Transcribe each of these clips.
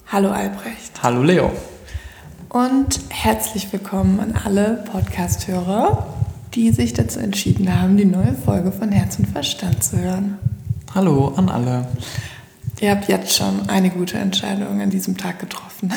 Hallo Albrecht. Hallo Leo. Und herzlich willkommen an alle Podcast-Hörer, die sich dazu entschieden haben, die neue Folge von Herz und Verstand zu hören. Hallo an alle. Ihr habt jetzt schon eine gute Entscheidung an diesem Tag getroffen.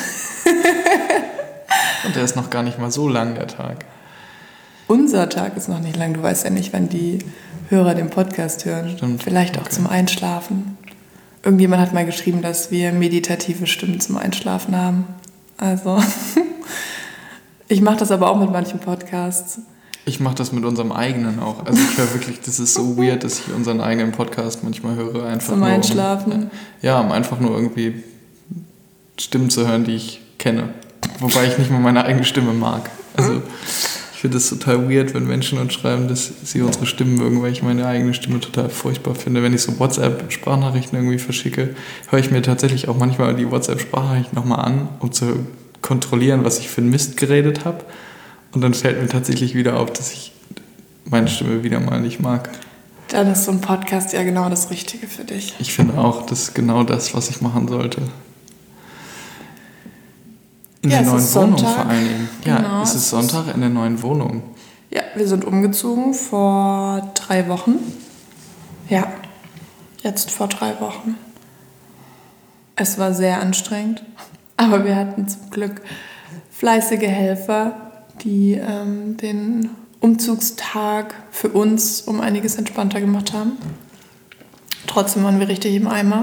Und der ist noch gar nicht mal so lang, der Tag. Unser Tag ist noch nicht lang. Du weißt ja nicht, wann die Hörer den Podcast hören. Stimmt. Vielleicht auch zum Einschlafen. Irgendjemand hat mal geschrieben, dass wir meditative Stimmen zum Einschlafen haben. Also, ich mache das aber auch mit manchen Podcasts. Ich mache das mit unserem eigenen auch. Also ich höre wirklich, das ist so weird, dass ich unseren eigenen Podcast manchmal höre. Einfach zum Einschlafen? Um einfach nur irgendwie Stimmen zu hören, die ich kenne. Wobei ich nicht mal meine eigene Stimme mag. Also ich finde es total weird, wenn Menschen uns schreiben, dass sie unsere Stimmen mögen, weil ich meine eigene Stimme total furchtbar finde. Wenn ich so WhatsApp-Sprachnachrichten irgendwie verschicke, höre ich mir tatsächlich auch manchmal die WhatsApp-Sprachnachrichten nochmal an, um zu kontrollieren, was ich für einen Mist geredet habe. Und dann fällt mir tatsächlich wieder auf, dass ich meine Stimme wieder mal nicht mag. Dann ist so ein Podcast ja genau das Richtige für dich. Ich finde auch, das ist genau das, was ich machen sollte. In der neuen Wohnung vor allen Dingen. Ja, genau, es ist Sonntag in der neuen Wohnung. Ja, wir sind umgezogen vor 3 Wochen. Ja, jetzt vor 3 Wochen. Es war sehr anstrengend, aber wir hatten zum Glück fleißige Helfer, die den Umzugstag für uns um einiges entspannter gemacht haben. Trotzdem waren wir richtig im Eimer.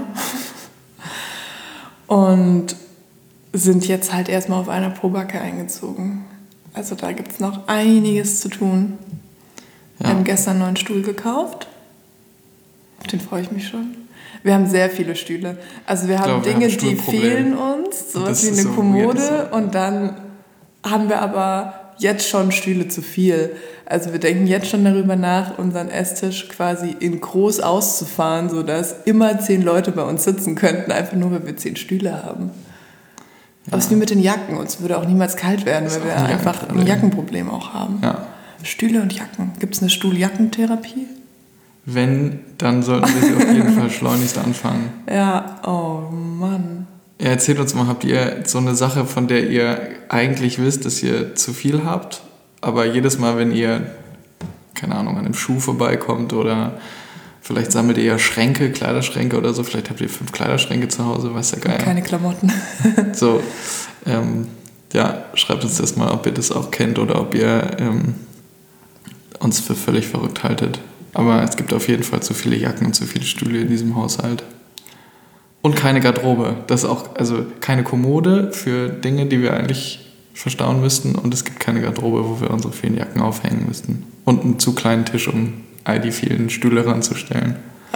Und sind jetzt halt erstmal auf einer Probacke eingezogen. Also da gibt es noch einiges zu tun. Wir haben gestern einen neuen Stuhl gekauft. Auf den freue ich mich schon. Wir haben sehr viele Stühle. Also wir haben Dinge, die fehlen uns. Sowas wie eine Kommode. Und dann haben wir aber jetzt schon Stühle zu viel. Also wir denken jetzt schon darüber nach, unseren Esstisch quasi in groß auszufahren, sodass immer 10 Leute bei uns sitzen könnten, einfach nur, weil wir 10 Stühle haben. Aber es ist wie mit den Jacken. Uns würde auch niemals kalt werden, weil wir einfach ein Jackenproblem auch haben. Ja. Stühle und Jacken. Gibt es eine Stuhljackentherapie? Wenn, dann sollten wir sie auf jeden Fall schleunigst anfangen. Ja, oh Mann. Ja, erzählt uns mal, habt ihr so eine Sache, von der ihr eigentlich wisst, dass ihr zu viel habt, aber jedes Mal, wenn ihr, keine Ahnung, an einem Schuh vorbeikommt oder vielleicht sammelt ihr ja Schränke, Kleiderschränke oder so. Vielleicht habt ihr 5 Kleiderschränke zu Hause, weiß ja geil. Keine Klamotten. So, schreibt uns das mal, ob ihr das auch kennt oder ob ihr uns für völlig verrückt haltet. Aber es gibt auf jeden Fall zu viele Jacken und zu viele Stühle in diesem Haushalt. Und keine Garderobe. Das ist auch, also keine Kommode für Dinge, die wir eigentlich verstauen müssten. Und es gibt keine Garderobe, wo wir unsere vielen Jacken aufhängen müssten. Und einen zu kleinen Tisch, um all die vielen Stühle ranzustellen.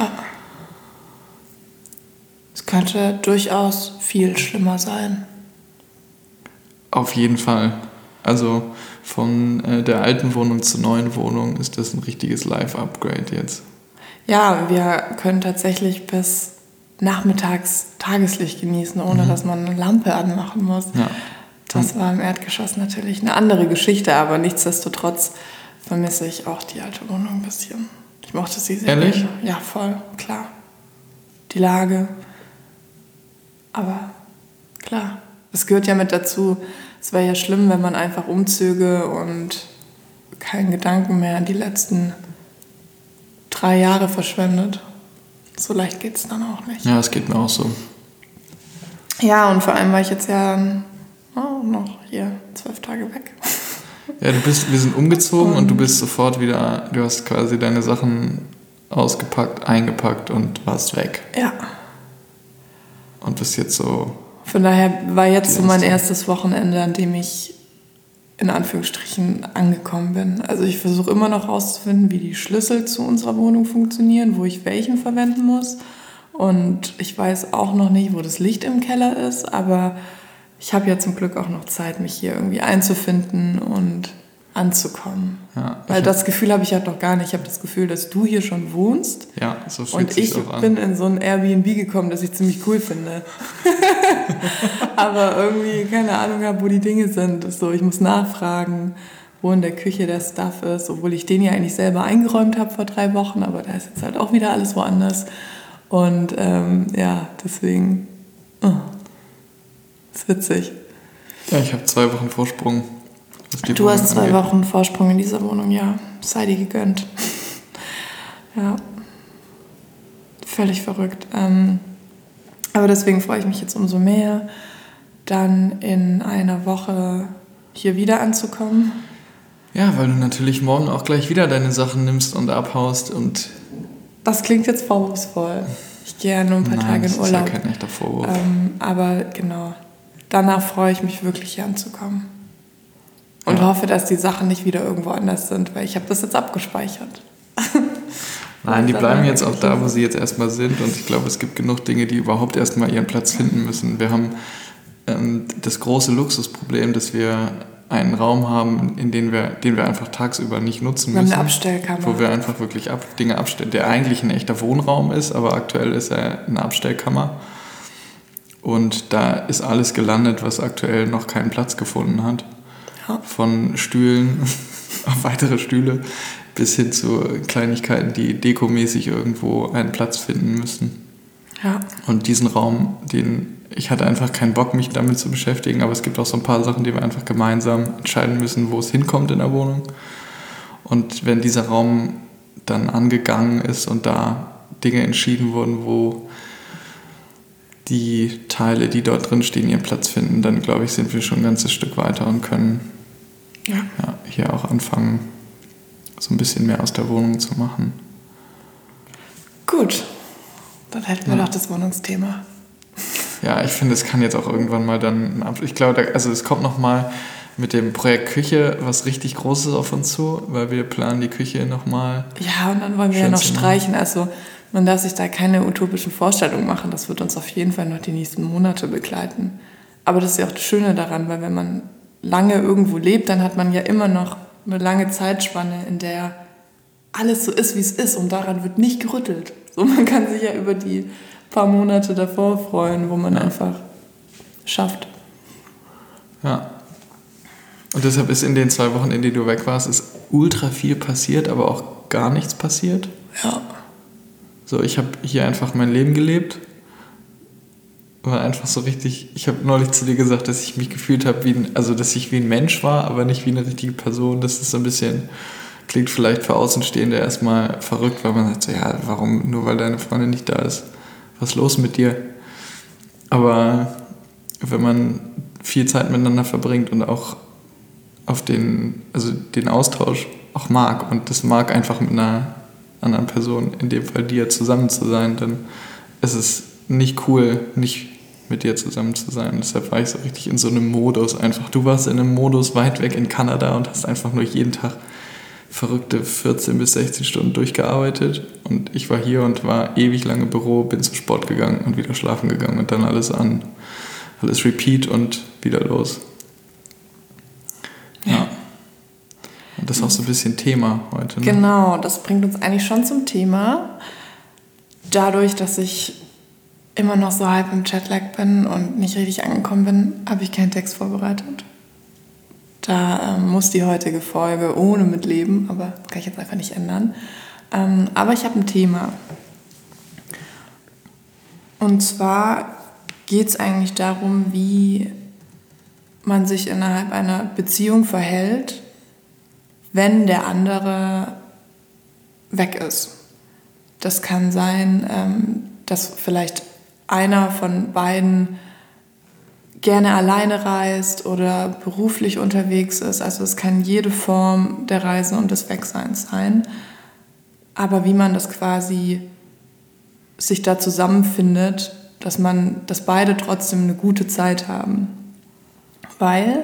Es könnte durchaus viel schlimmer sein. Auf jeden Fall. Also von der alten Wohnung zur neuen Wohnung ist das ein richtiges Live-Upgrade jetzt. Ja, wir können tatsächlich bis nachmittags Tageslicht genießen, ohne dass man eine Lampe anmachen muss. Ja. Das war im Erdgeschoss natürlich eine andere Geschichte, aber nichtsdestotrotz vermisse ich auch die alte Wohnung ein bisschen. Ich mochte sie sehr. Ehrlich? Ja, voll, klar. Die Lage. Aber klar, es gehört ja mit dazu. Es wäre ja schlimm, wenn man einfach umzöge und keinen Gedanken mehr an die letzten 3 Jahre verschwendet. So leicht geht es dann auch nicht. Ja, es geht mir auch so. Ja, und vor allem war ich jetzt ja noch hier 12 Tage weg. Ja, wir sind umgezogen und du bist sofort wieder, du hast quasi deine Sachen ausgepackt, eingepackt und warst weg. Ja. Und bist jetzt so... Von daher war jetzt so mein erstes Wochenende, an dem ich in Anführungsstrichen angekommen bin. Also ich versuche immer noch herauszufinden, wie die Schlüssel zu unserer Wohnung funktionieren, wo ich welchen verwenden muss. Und ich weiß auch noch nicht, wo das Licht im Keller ist, aber ich habe ja zum Glück auch noch Zeit, mich hier irgendwie einzufinden und anzukommen. Ja, weil das Gefühl habe ich halt noch gar nicht. Ich habe das Gefühl, dass du hier schon wohnst. Ja, so fühlt sich auch an. Und ich bin in so ein Airbnb gekommen, das ich ziemlich cool finde. Aber irgendwie keine Ahnung habe, wo die Dinge sind. So, ich muss nachfragen, wo in der Küche der Stuff ist, obwohl ich den ja eigentlich selber eingeräumt habe vor 3 Wochen, aber da ist jetzt halt auch wieder alles woanders. Und deswegen... ist witzig. Ja, ich habe 2 Wochen Vorsprung. Du hast 2 Wochen Vorsprung in dieser Wohnung, ja. Sei dir gegönnt. Ja. Völlig verrückt. Aber deswegen freue ich mich jetzt umso mehr, dann in einer Woche hier wieder anzukommen. Ja, weil du natürlich morgen auch gleich wieder deine Sachen nimmst und abhaust und... Das klingt jetzt vorwurfsvoll. Ich gehe ja nur ein paar Tage in Urlaub. Das ist ja kein echter Vorwurf. Aber genau, danach freue ich mich wirklich, hier anzukommen. Und hoffe, dass die Sachen nicht wieder irgendwo anders sind, weil ich habe das jetzt abgespeichert. Nein, die bleiben jetzt auch da, wo sie jetzt erstmal sind. Und ich glaube, es gibt genug Dinge, die überhaupt erstmal ihren Platz finden müssen. Wir haben das große Luxusproblem, dass wir einen Raum haben, den wir einfach tagsüber nicht nutzen müssen. Wir haben eine Abstellkammer. Wo wir einfach wirklich Dinge abstellen. Der eigentlich ein echter Wohnraum ist, aber aktuell ist er eine Abstellkammer. Und da ist alles gelandet, was aktuell noch keinen Platz gefunden hat. Ja. Von Stühlen auf weitere Stühle bis hin zu Kleinigkeiten, die dekomäßig irgendwo einen Platz finden müssen. Ja. Und diesen Raum, ich hatte einfach keinen Bock, mich damit zu beschäftigen, aber es gibt auch so ein paar Sachen, die wir einfach gemeinsam entscheiden müssen, wo es hinkommt in der Wohnung. Und wenn dieser Raum dann angegangen ist und da Dinge entschieden wurden, wo die Teile, die dort drin stehen, ihren Platz finden, dann glaube ich, sind wir schon ein ganzes Stück weiter und können hier auch anfangen, so ein bisschen mehr aus der Wohnung zu machen. Gut, dann hätten wir noch das Wohnungsthema. Ja, ich finde, es kann jetzt auch irgendwann mal dann, ich glaube, es kommt nochmal mit dem Projekt Küche was richtig Großes auf uns zu, weil wir planen die Küche nochmal. Ja, und dann wollen wir ja noch streichen, also man darf sich da keine utopischen Vorstellungen machen, das wird uns auf jeden Fall noch die nächsten Monate begleiten. Aber das ist ja auch das Schöne daran, weil wenn man lange irgendwo lebt, dann hat man ja immer noch eine lange Zeitspanne, in der alles so ist, wie es ist und daran wird nicht gerüttelt. So, man kann sich ja über die paar Monate davor freuen, wo man einfach schafft. Ja. Und deshalb ist in den 2 Wochen, in denen du weg warst, ist ultra viel passiert, aber auch gar nichts passiert. Ja. So, ich habe hier einfach mein Leben gelebt. War einfach so richtig, ich habe neulich zu dir gesagt, dass ich mich gefühlt habe, dass ich wie ein Mensch war, aber nicht wie eine richtige Person. Das ist so ein bisschen, klingt vielleicht für Außenstehende erstmal verrückt, weil man sagt so, ja, warum, nur weil deine Freundin nicht da ist, was ist los mit dir? Aber wenn man viel Zeit miteinander verbringt und auch den Austausch auch mag und das mag einfach mit einer anderen Person, in dem Fall dir, zusammen zu sein, dann ist es nicht cool, nicht mit dir zusammen zu sein. Deshalb war ich so richtig in so einem Modus einfach. Du warst in einem Modus weit weg in Kanada und hast einfach nur jeden Tag verrückte 14 bis 16 Stunden durchgearbeitet und ich war hier und war ewig lange im Büro, bin zum Sport gegangen und wieder schlafen gegangen und dann alles repeat und wieder los. Ja. Und das ist auch so ein bisschen Thema heute. Ne? Genau, das bringt uns eigentlich schon zum Thema. Dadurch, dass ich immer noch so halb im Jetlag bin und nicht richtig angekommen bin, habe ich keinen Text vorbereitet. Da muss die heutige Folge ohne mitleben, aber das kann ich jetzt einfach nicht ändern. Aber ich habe ein Thema. Und zwar geht es eigentlich darum, wie man sich innerhalb einer Beziehung verhält, wenn der andere weg ist. Das kann sein, dass vielleicht einer von beiden gerne alleine reist oder beruflich unterwegs ist. Also es kann jede Form der Reise und des Wegseins sein. Aber wie man das quasi sich da zusammenfindet, dass beide trotzdem eine gute Zeit haben. Weil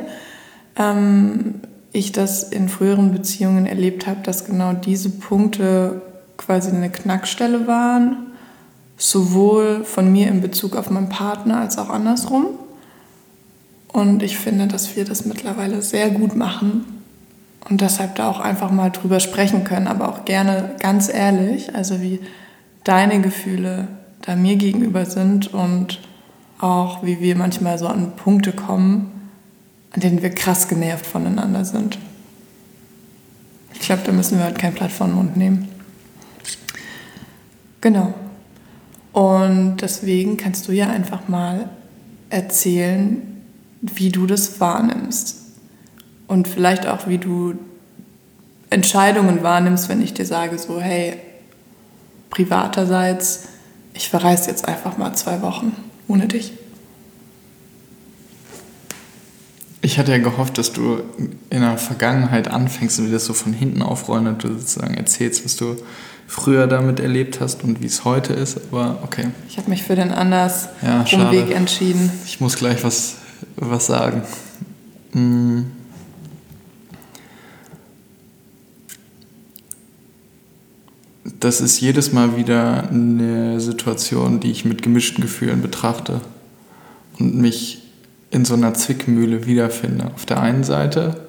ich das in früheren Beziehungen erlebt habe, dass genau diese Punkte quasi eine Knackstelle waren, sowohl von mir in Bezug auf meinen Partner als auch andersrum. Und ich finde, dass wir das mittlerweile sehr gut machen und deshalb da auch einfach mal drüber sprechen können, aber auch gerne ganz ehrlich, also wie deine Gefühle da mir gegenüber sind und auch wie wir manchmal so an Punkte kommen, an denen wir krass genervt voneinander sind. Ich glaube, da müssen wir halt kein Blatt vor den Mund nehmen. Genau. Und deswegen kannst du ja einfach mal erzählen, wie du das wahrnimmst. Und vielleicht auch, wie du Entscheidungen wahrnimmst, wenn ich dir sage, so, hey, privaterseits, ich verreise jetzt einfach mal 2 Wochen ohne dich. Ich hatte ja gehofft, dass du in der Vergangenheit anfängst und dir das so von hinten aufrollen und du sozusagen erzählst, was du früher damit erlebt hast und wie es heute ist, aber okay. Ich habe mich für den andersrum Weg entschieden. Ich muss gleich was sagen. Das ist jedes Mal wieder eine Situation, die ich mit gemischten Gefühlen betrachte und mich in so einer Zwickmühle wiederfinde. Auf der einen Seite,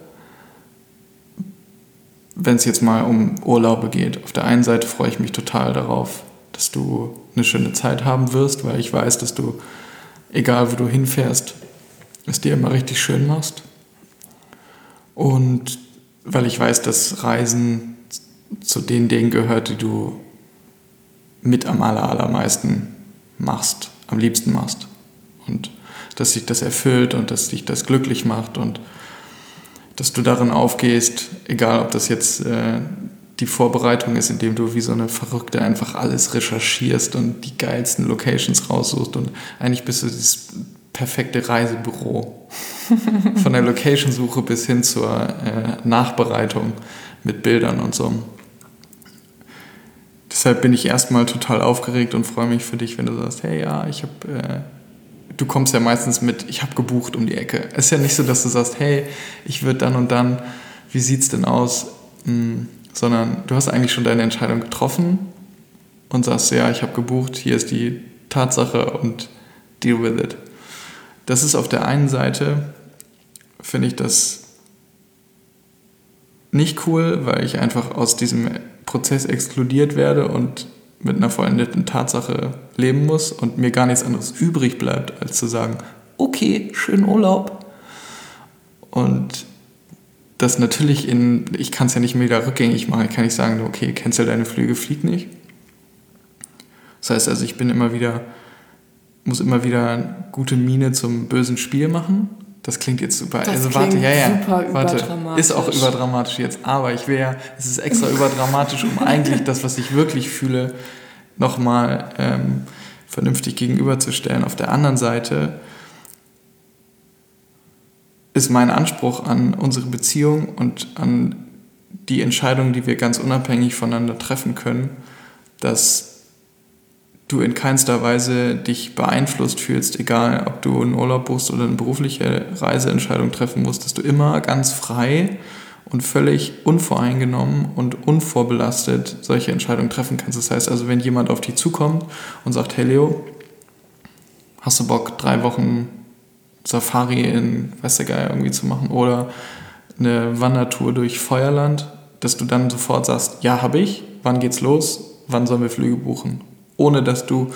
wenn es jetzt mal um Urlaube geht, auf der einen Seite freue ich mich total darauf, dass du eine schöne Zeit haben wirst, weil ich weiß, dass du, egal wo du hinfährst, es dir immer richtig schön machst. Und weil ich weiß, dass Reisen zu den Dingen gehört, die du mit am allermeisten machst, am liebsten machst. Und dass sich das erfüllt und dass dich das glücklich macht und dass du darin aufgehst, egal ob das jetzt die Vorbereitung ist, indem du wie so eine Verrückte einfach alles recherchierst und die geilsten Locations raussuchst und eigentlich bist du dieses perfekte Reisebüro. Von der Locationsuche bis hin zur Nachbereitung mit Bildern und so. Deshalb bin ich erstmal total aufgeregt und freue mich für dich, wenn du sagst, hey ja, du kommst ja meistens mit, ich habe gebucht um die Ecke. Es ist ja nicht so, dass du sagst, hey, ich würde dann und dann, wie sieht's denn aus? Sondern du hast eigentlich schon deine Entscheidung getroffen und sagst, ja, ich habe gebucht, hier ist die Tatsache und deal with it. Das ist auf der einen Seite, finde ich das nicht cool, weil ich einfach aus diesem Prozess exkludiert werde und mit einer vollendeten Tatsache leben muss und mir gar nichts anderes übrig bleibt, als zu sagen, okay, schönen Urlaub. Und das natürlich ich kann es ja nicht mehr wieder rückgängig machen, ich kann nicht sagen, okay, cancel deine Flüge, flieg nicht. Das heißt also, ich muss immer wieder gute Miene zum bösen Spiel machen. Das klingt jetzt super. Das also klingt super überdramatisch. Ist auch überdramatisch jetzt, aber es ist extra überdramatisch, um eigentlich das, was ich wirklich fühle, nochmal vernünftig gegenüberzustellen. Auf der anderen Seite ist mein Anspruch an unsere Beziehung und an die Entscheidungen, die wir ganz unabhängig voneinander treffen können, dass du in keinster Weise dich beeinflusst fühlst, egal ob du einen Urlaub buchst oder eine berufliche Reiseentscheidung treffen musst, dass du immer ganz frei und völlig unvoreingenommen und unvorbelastet solche Entscheidungen treffen kannst. Das heißt also, wenn jemand auf dich zukommt und sagt, hey Leo, hast du Bock, 3 Wochen Safari in weiß der Geier irgendwie zu machen oder eine Wandertour durch Feuerland, dass du dann sofort sagst, ja, habe ich, wann geht's los, wann sollen wir Flüge buchen? Ohne dass du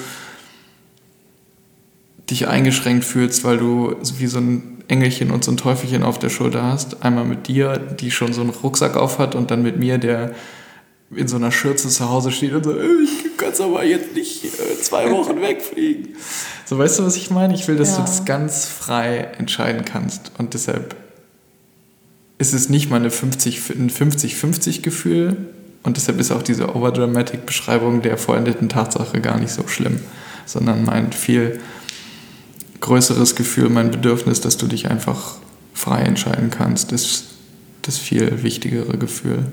dich eingeschränkt fühlst, weil du wie so ein Engelchen und so ein Teufelchen auf der Schulter hast. Einmal mit dir, die schon so einen Rucksack auf hat und dann mit mir, der in so einer Schürze zu Hause steht und so, ich kann aber jetzt nicht 2 Wochen wegfliegen. So, weißt du, was ich meine? Ich will, dass du das ganz frei entscheiden kannst. Und deshalb ist es nicht mal ein 50-50 Gefühl. Und deshalb ist auch diese Overdramatic-Beschreibung der vollendeten Tatsache gar nicht so schlimm, sondern mein viel größeres Gefühl, mein Bedürfnis, dass du dich einfach frei entscheiden kannst, ist das viel wichtigere Gefühl.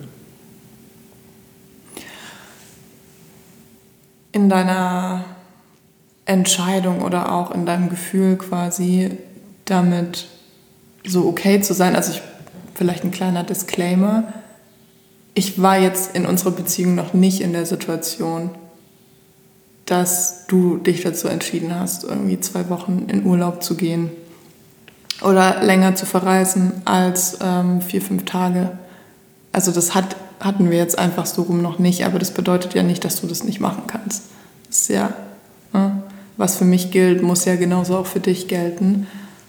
In deiner Entscheidung oder auch in deinem Gefühl quasi damit so okay zu sein, also vielleicht ein kleiner Disclaimer, ich war jetzt in unserer Beziehung noch nicht in der Situation, dass du dich dazu entschieden hast, irgendwie 2 Wochen in Urlaub zu gehen oder länger zu verreisen als 4-5 Tage. Also das hatten wir jetzt einfach so rum noch nicht, aber das bedeutet ja nicht, dass du das nicht machen kannst. Das ist ja, was für mich gilt, muss ja genauso auch für dich gelten.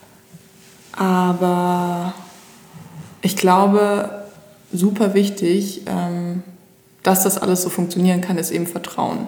Aber ich glaube, super wichtig, dass das alles so funktionieren kann, ist eben Vertrauen.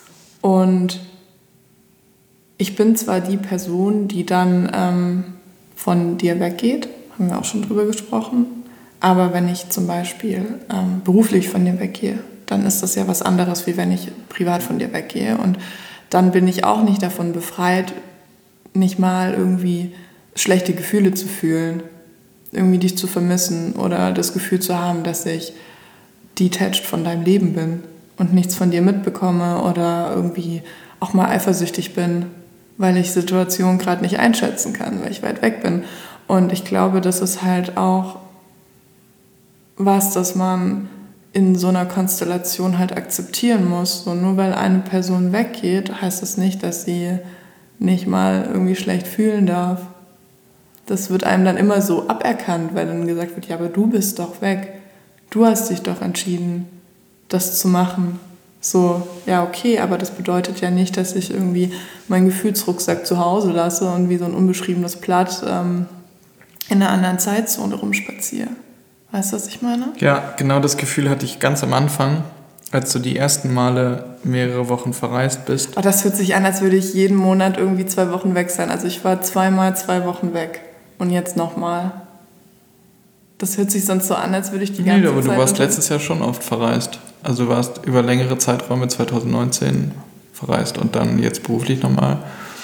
Und ich bin zwar die Person, die dann von dir weggeht, haben wir auch schon drüber gesprochen. Aber wenn ich zum Beispiel beruflich von dir weggehe, dann ist das ja was anderes, wie wenn ich privat von dir weggehe. Und dann bin ich auch nicht davon befreit, nicht mal irgendwie schlechte Gefühle zu fühlen, irgendwie dich zu vermissen oder das Gefühl zu haben, dass ich detached von deinem Leben bin und nichts von dir mitbekomme oder irgendwie auch mal eifersüchtig bin, weil ich Situationen gerade nicht einschätzen kann, weil ich weit weg bin. Und ich glaube, das ist halt auch was, das man in so einer Konstellation halt akzeptieren muss. So, nur weil eine Person weggeht, heißt das nicht, dass sie nicht mal irgendwie schlecht fühlen darf. Das wird einem dann immer so aberkannt, weil dann gesagt wird, ja, aber du bist doch weg. Du hast dich doch entschieden, das zu machen. So, ja, okay, aber das bedeutet ja nicht, dass ich irgendwie meinen Gefühlsrucksack zu Hause lasse und wie so ein unbeschriebenes Blatt in einer anderen Zeitzone rumspaziere. Weißt du, was ich meine? Ja, genau das Gefühl hatte ich ganz am Anfang, als du die ersten Male mehrere Wochen verreist bist. Oh, das hört sich an, als würde ich jeden Monat irgendwie 2 Wochen weg sein. Also ich war 2-mal 2 Wochen weg. Und jetzt nochmal. Das hört sich sonst so an, als würde ich die ganze Zeit... Nee, aber du warst letztes Jahr schon oft verreist. Also du warst über längere Zeiträume 2019 verreist und dann jetzt beruflich nochmal.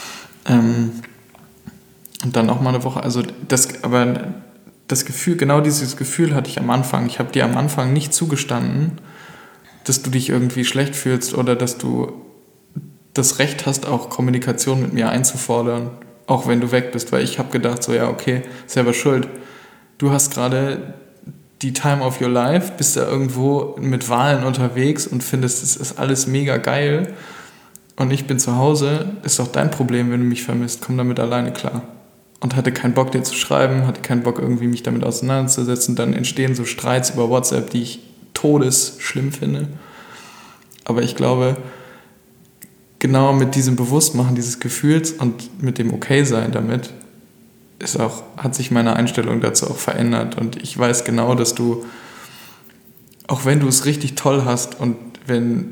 Und dann nochmal eine Woche. Also das Gefühl, genau dieses Gefühl hatte ich am Anfang. Ich habe dir am Anfang nicht zugestanden, dass du dich irgendwie schlecht fühlst oder dass du das Recht hast, auch Kommunikation mit mir einzufordern, auch wenn du weg bist. Weil ich habe gedacht, so ja, okay, selber schuld. Du hast gerade die Time of your life, bist da irgendwo mit Wahlen unterwegs und findest, es ist alles mega geil. Und ich bin zu Hause, ist doch dein Problem, wenn du mich vermisst. Komm damit alleine klar. Und hatte keinen Bock, dir zu schreiben, hatte keinen Bock, irgendwie mich damit auseinanderzusetzen. Dann entstehen so Streits über WhatsApp, die ich todesschlimm finde. Aber ich glaube, genau mit diesem Bewusstmachen dieses Gefühls und mit dem Okay-Sein damit hat sich meine Einstellung dazu auch verändert. Und ich weiß genau, dass du, auch wenn du es richtig toll hast und wenn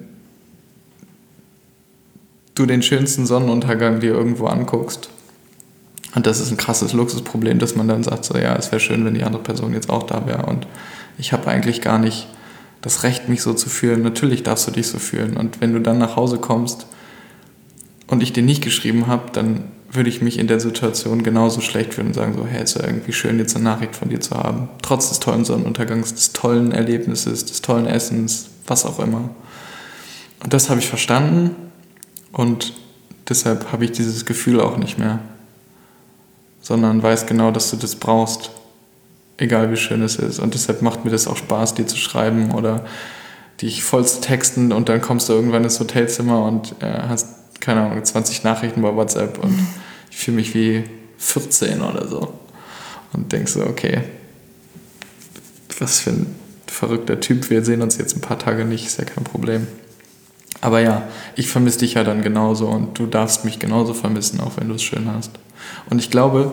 du den schönsten Sonnenuntergang dir irgendwo anguckst, und das ist ein krasses Luxusproblem, dass man dann sagt, so ja, es wäre schön, wenn die andere Person jetzt auch da wäre. Und ich habe eigentlich gar nicht das Recht, mich so zu fühlen. Natürlich darfst du dich so fühlen. Und wenn du dann nach Hause kommst und ich dir nicht geschrieben habe, dann würde ich mich in der Situation genauso schlecht fühlen und sagen so, hey, ist ja irgendwie schön, jetzt eine Nachricht von dir zu haben. Trotz des tollen Sonnenuntergangs, des tollen Erlebnisses, des tollen Essens, was auch immer. Und das habe ich verstanden und deshalb habe ich dieses Gefühl auch nicht mehr. Sondern weiß genau, dass du das brauchst, egal wie schön es ist. Und deshalb macht mir das auch Spaß, dir zu schreiben oder dich voll zu texten und dann kommst du irgendwann ins Hotelzimmer und hast, keine Ahnung, 20 Nachrichten bei WhatsApp und ich fühle mich wie 14 oder so. Und denkst so, okay, was für ein verrückter Typ, wir sehen uns jetzt ein paar Tage nicht, ist ja kein Problem. Aber ja, ich vermisse dich ja dann genauso und du darfst mich genauso vermissen, auch wenn du es schön hast. Und ich glaube,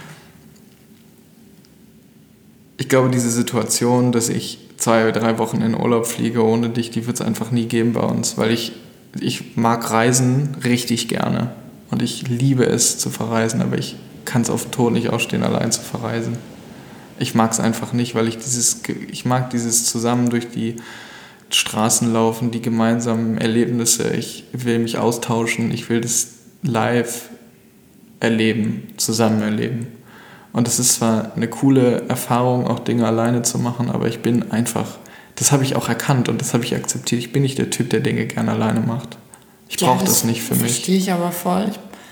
diese Situation, dass ich 2 oder 3 Wochen in Urlaub fliege ohne dich, die wird es einfach nie geben bei uns, weil ich mag Reisen richtig gerne und ich liebe es zu verreisen, aber ich kann es auf den Tod nicht ausstehen, allein zu verreisen. Ich mag es einfach nicht, weil ich mag dieses zusammen durch die Straßen laufen, die gemeinsamen Erlebnisse. Ich will mich austauschen, ich will das live erleben, zusammen erleben. Und es ist zwar eine coole Erfahrung, auch Dinge alleine zu machen, aber ich bin einfach, das habe ich auch erkannt und das habe ich akzeptiert. Ich bin nicht der Typ, der Dinge gerne alleine macht. Ich brauche das nicht für mich. Verstehe ich aber voll.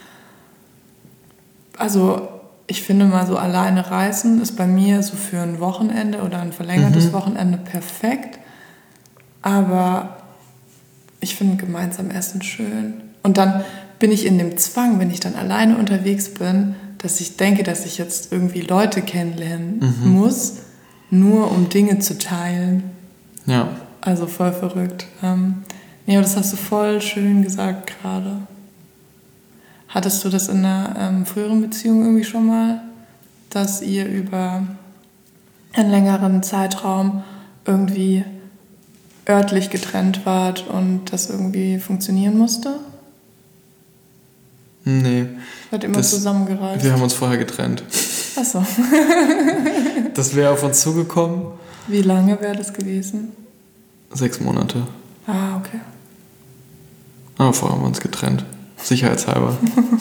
Ich finde mal so alleine reisen ist bei mir so für ein Wochenende oder ein verlängertes Wochenende perfekt. Aber ich finde gemeinsam Essen schön. Und dann bin ich in dem Zwang, wenn ich dann alleine unterwegs bin, dass ich denke, dass ich jetzt irgendwie Leute kennenlernen muss, nur um Dinge zu teilen. Ja. Also voll verrückt. Nee, aber das hast du voll schön gesagt gerade. Hattest du das in einer früheren Beziehung irgendwie schon mal, dass ihr über einen längeren Zeitraum irgendwie örtlich getrennt wart und das irgendwie funktionieren musste? Nee. Seid immer zusammengereist? Wir haben uns vorher getrennt. Achso. Das wäre auf uns zugekommen. Wie lange wäre das gewesen? 6 Monate. Ah, okay. Aber vorher haben wir uns getrennt. Sicherheitshalber.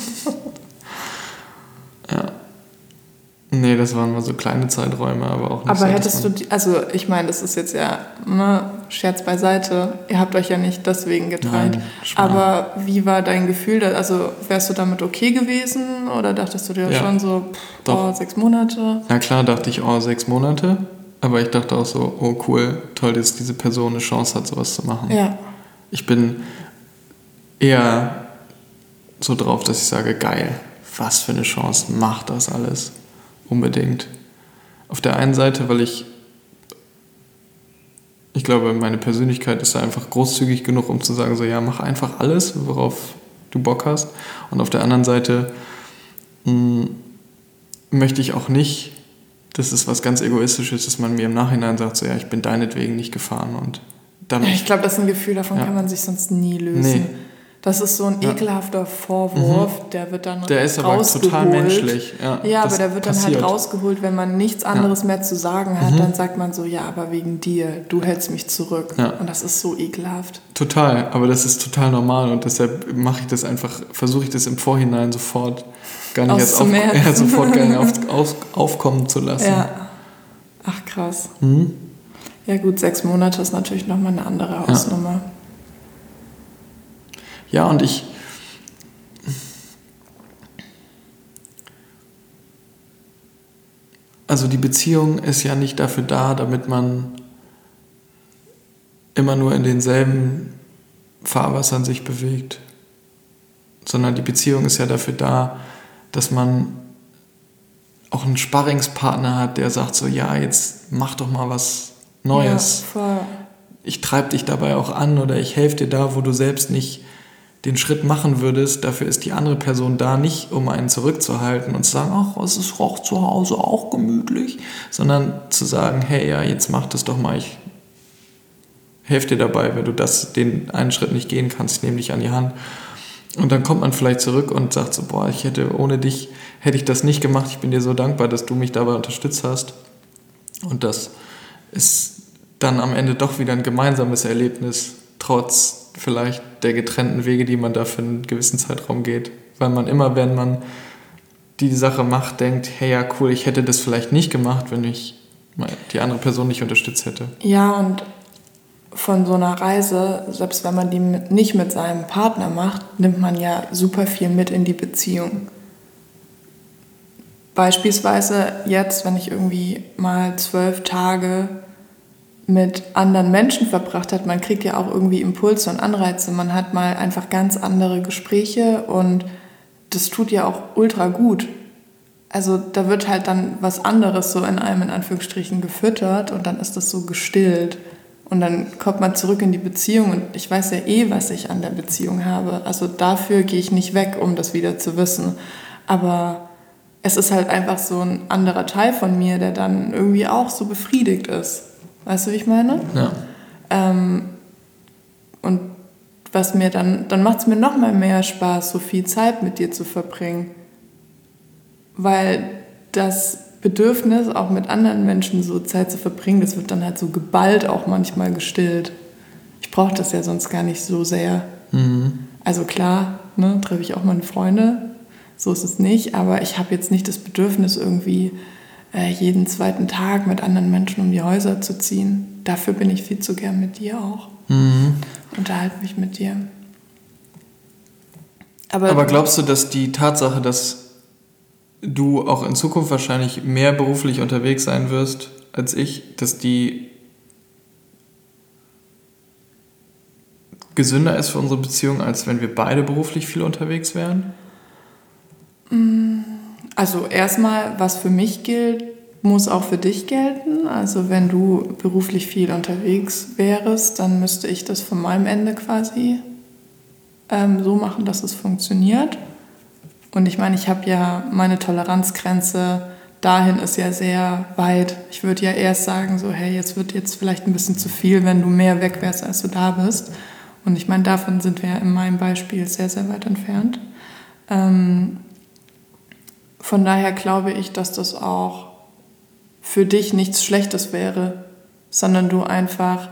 Ja. Nee, das waren mal so kleine Zeiträume, aber auch nicht aber so. Aber hättest du, also ich meine, das ist jetzt ja, ne, Scherz beiseite, ihr habt euch ja nicht deswegen getrennt. Nein, aber wie war dein Gefühl? Also wärst du damit okay gewesen oder dachtest du dir schon so, 6 Monate? Ja klar, dachte ich, 6 Monate. Aber ich dachte auch so, oh cool, toll, dass diese Person eine Chance hat, sowas zu machen. Ja. Ich bin eher so drauf, dass ich sage, geil, was für eine Chance, mach das alles. Unbedingt. Auf der einen Seite, weil ich glaube, meine Persönlichkeit ist da einfach großzügig genug, um zu sagen, so ja, mach einfach alles, worauf du Bock hast. Und auf der anderen Seite möchte ich auch nicht, das ist was ganz Egoistisches, dass man mir im Nachhinein sagt, so ja, ich bin deinetwegen nicht gefahren. Und dann ich glaube, das ist ein Gefühl, davon kann man sich sonst nie lösen. Nee. Das ist so ein ekelhafter Vorwurf, der wird dann der ist aber total menschlich. Ja, aber der wird dann halt rausgeholt, wenn man nichts anderes mehr zu sagen hat, dann sagt man so, ja, aber wegen dir, du hältst mich zurück. Ja. Und das ist so ekelhaft. Total, aber das ist total normal und deshalb mache ich das einfach, versuche ich das im Vorhinein sofort gar nicht erst aufkommen zu lassen. Ja. Ach krass. Ja gut, 6 Monate ist natürlich nochmal eine andere Hausnummer. Ja, und ich also die Beziehung ist ja nicht dafür da, damit man immer nur in denselben Fahrwassern sich bewegt, sondern die Beziehung ist ja dafür da, dass man auch einen Sparringspartner hat, der sagt so, ja, jetzt mach doch mal was Neues. Ja, voll. Ich treibe dich dabei auch an oder ich helfe dir da, wo du selbst nicht den Schritt machen würdest. Dafür ist die andere Person da, nicht um einen zurückzuhalten und zu sagen, ach, es ist auch zu Hause auch gemütlich, sondern zu sagen, hey, ja, jetzt mach das doch mal, ich helfe dir dabei, wenn du den einen Schritt nicht gehen kannst, ich nehme dich an die Hand. Und dann kommt man vielleicht zurück und sagt so, boah, ohne dich hätte ich das nicht gemacht, ich bin dir so dankbar, dass du mich dabei unterstützt hast. Und das ist dann am Ende doch wieder ein gemeinsames Erlebnis, trotz vielleicht der getrennten Wege, die man da für einen gewissen Zeitraum geht. Weil man immer, wenn man die Sache macht, denkt, hey, ja, cool, ich hätte das vielleicht nicht gemacht, wenn ich die andere Person nicht unterstützt hätte. Ja, und von so einer Reise, selbst wenn man die nicht mit seinem Partner macht, nimmt man ja super viel mit in die Beziehung. Beispielsweise jetzt, wenn ich irgendwie mal 12 Tage mit anderen Menschen verbracht hat, man kriegt ja auch irgendwie Impulse und Anreize, man hat mal einfach ganz andere Gespräche und das tut ja auch ultra gut. Also da wird halt dann was anderes so in einem in Anführungsstrichen gefüttert und dann ist das so gestillt und dann kommt man zurück in die Beziehung und ich weiß ja was ich an der Beziehung habe. Also dafür gehe ich nicht weg, um das wieder zu wissen. Aber es ist halt einfach so ein anderer Teil von mir, der dann irgendwie auch so befriedigt ist. Weißt du, wie ich meine? Ja. Und was mir dann macht es mir noch mal mehr Spaß, so viel Zeit mit dir zu verbringen. Weil das Bedürfnis, auch mit anderen Menschen so Zeit zu verbringen, das wird dann halt so geballt auch manchmal gestillt. Ich brauche das ja sonst gar nicht so sehr. Also klar, ne, treffe ich auch meine Freunde, so ist es nicht, aber ich habe jetzt nicht das Bedürfnis irgendwie jeden zweiten Tag mit anderen Menschen um die Häuser zu ziehen. Dafür bin ich viel zu gern mit dir auch. Unterhalte mich mit dir. Aber glaubst du, dass die Tatsache, dass du auch in Zukunft wahrscheinlich mehr beruflich unterwegs sein wirst als ich, dass die gesünder ist für unsere Beziehung, als wenn wir beide beruflich viel unterwegs wären? Also erstmal, was für mich gilt, muss auch für dich gelten. Also wenn du beruflich viel unterwegs wärst, dann müsste ich das von meinem Ende quasi so machen, dass es funktioniert. Und ich meine, ich habe ja meine Toleranzgrenze dahin ist ja sehr weit. Ich würde ja erst sagen, so hey, jetzt wird jetzt vielleicht ein bisschen zu viel, wenn du mehr weg wärst, als du da bist. Und ich meine, davon sind wir in meinem Beispiel sehr, sehr weit entfernt. von daher glaube ich, dass das auch für dich nichts Schlechtes wäre, sondern du einfach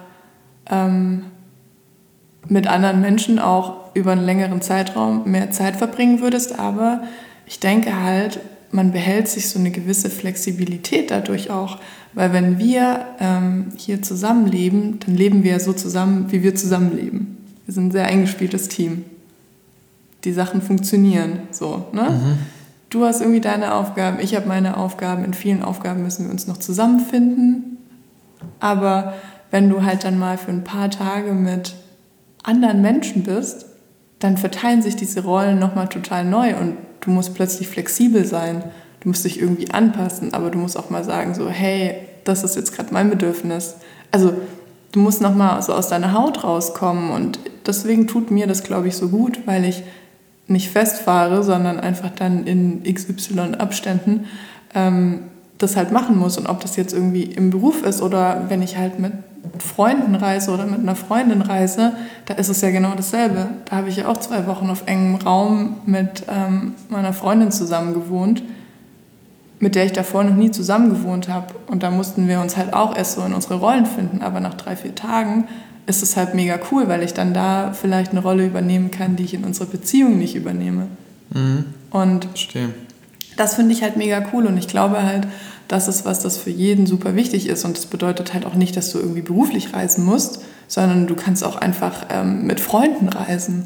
mit anderen Menschen auch über einen längeren Zeitraum mehr Zeit verbringen würdest. Aber ich denke halt, man behält sich so eine gewisse Flexibilität dadurch auch. Weil wenn wir hier zusammenleben, dann leben wir so zusammen, wie wir zusammenleben. Wir sind ein sehr eingespieltes Team. Die Sachen funktionieren so, ne? Mhm. Du hast irgendwie deine Aufgaben, ich habe meine Aufgaben. In vielen Aufgaben müssen wir uns noch zusammenfinden. Aber wenn du halt dann mal für ein paar Tage mit anderen Menschen bist, dann verteilen sich diese Rollen nochmal total neu und du musst plötzlich flexibel sein. Du musst dich irgendwie anpassen, aber du musst auch mal sagen so, hey, das ist jetzt gerade mein Bedürfnis. Also du musst nochmal so aus deiner Haut rauskommen und deswegen tut mir das, glaube ich, so gut, weil ich nicht festfahre, sondern einfach dann in XY Abständen das halt machen muss. Und ob das jetzt irgendwie im Beruf ist oder wenn ich halt mit Freunden reise oder mit einer Freundin reise, da ist es ja genau dasselbe. Da habe ich ja auch 2 Wochen auf engem Raum mit meiner Freundin zusammen gewohnt, mit der ich davor noch nie zusammen gewohnt habe. Und da mussten wir uns halt auch erst so in unsere Rollen finden. Aber nach 3-4 Tagen ist es halt mega cool, weil ich dann da vielleicht eine Rolle übernehmen kann, die ich in unserer Beziehung nicht übernehme. Mhm. Und das finde ich halt mega cool. Und ich glaube halt, das ist was, das für jeden super wichtig ist. Und das bedeutet halt auch nicht, dass du irgendwie beruflich reisen musst, sondern du kannst auch einfach mit Freunden reisen.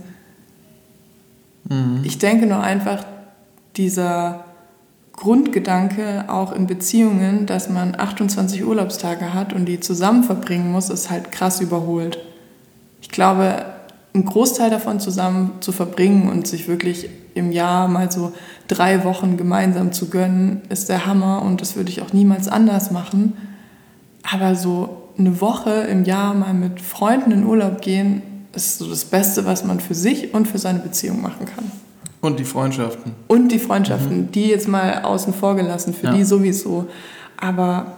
Mhm. Ich denke nur einfach, dieser Grundgedanke auch in Beziehungen, dass man 28 Urlaubstage hat und die zusammen verbringen muss, ist halt krass überholt. Ich glaube, einen Großteil davon zusammen zu verbringen und sich wirklich im Jahr mal so 3 Wochen gemeinsam zu gönnen, ist der Hammer und das würde ich auch niemals anders machen. Aber so eine Woche im Jahr mal mit Freunden in Urlaub gehen, ist so das Beste, was man für sich und für seine Beziehung machen kann. Und die Freundschaften. Und die Freundschaften, die jetzt mal außen vor gelassen, für die sowieso. Aber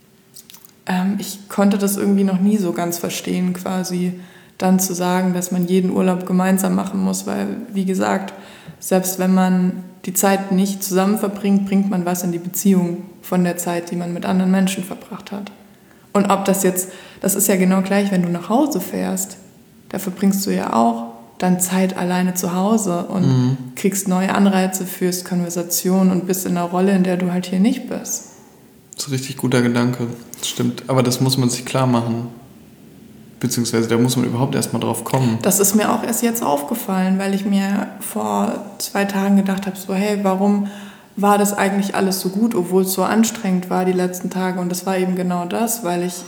ich konnte das irgendwie noch nie so ganz verstehen, quasi dann zu sagen, dass man jeden Urlaub gemeinsam machen muss. Weil, wie gesagt, selbst wenn man die Zeit nicht zusammen verbringt, bringt man was in die Beziehung von der Zeit, die man mit anderen Menschen verbracht hat. Und ob das jetzt, das ist ja genau gleich, wenn du nach Hause fährst, da verbringst du ja auch dann Zeit alleine zu Hause und kriegst neue Anreize, führst Konversation und bist in einer Rolle, in der du halt hier nicht bist. Das ist ein richtig guter Gedanke, das stimmt. Aber das muss man sich klar machen. Beziehungsweise da muss man überhaupt erst mal drauf kommen. Das ist mir auch erst jetzt aufgefallen, weil ich mir vor 2 Tagen gedacht habe, so hey, warum war das eigentlich alles so gut, obwohl es so anstrengend war die letzten Tage. Und das war eben genau das, weil ich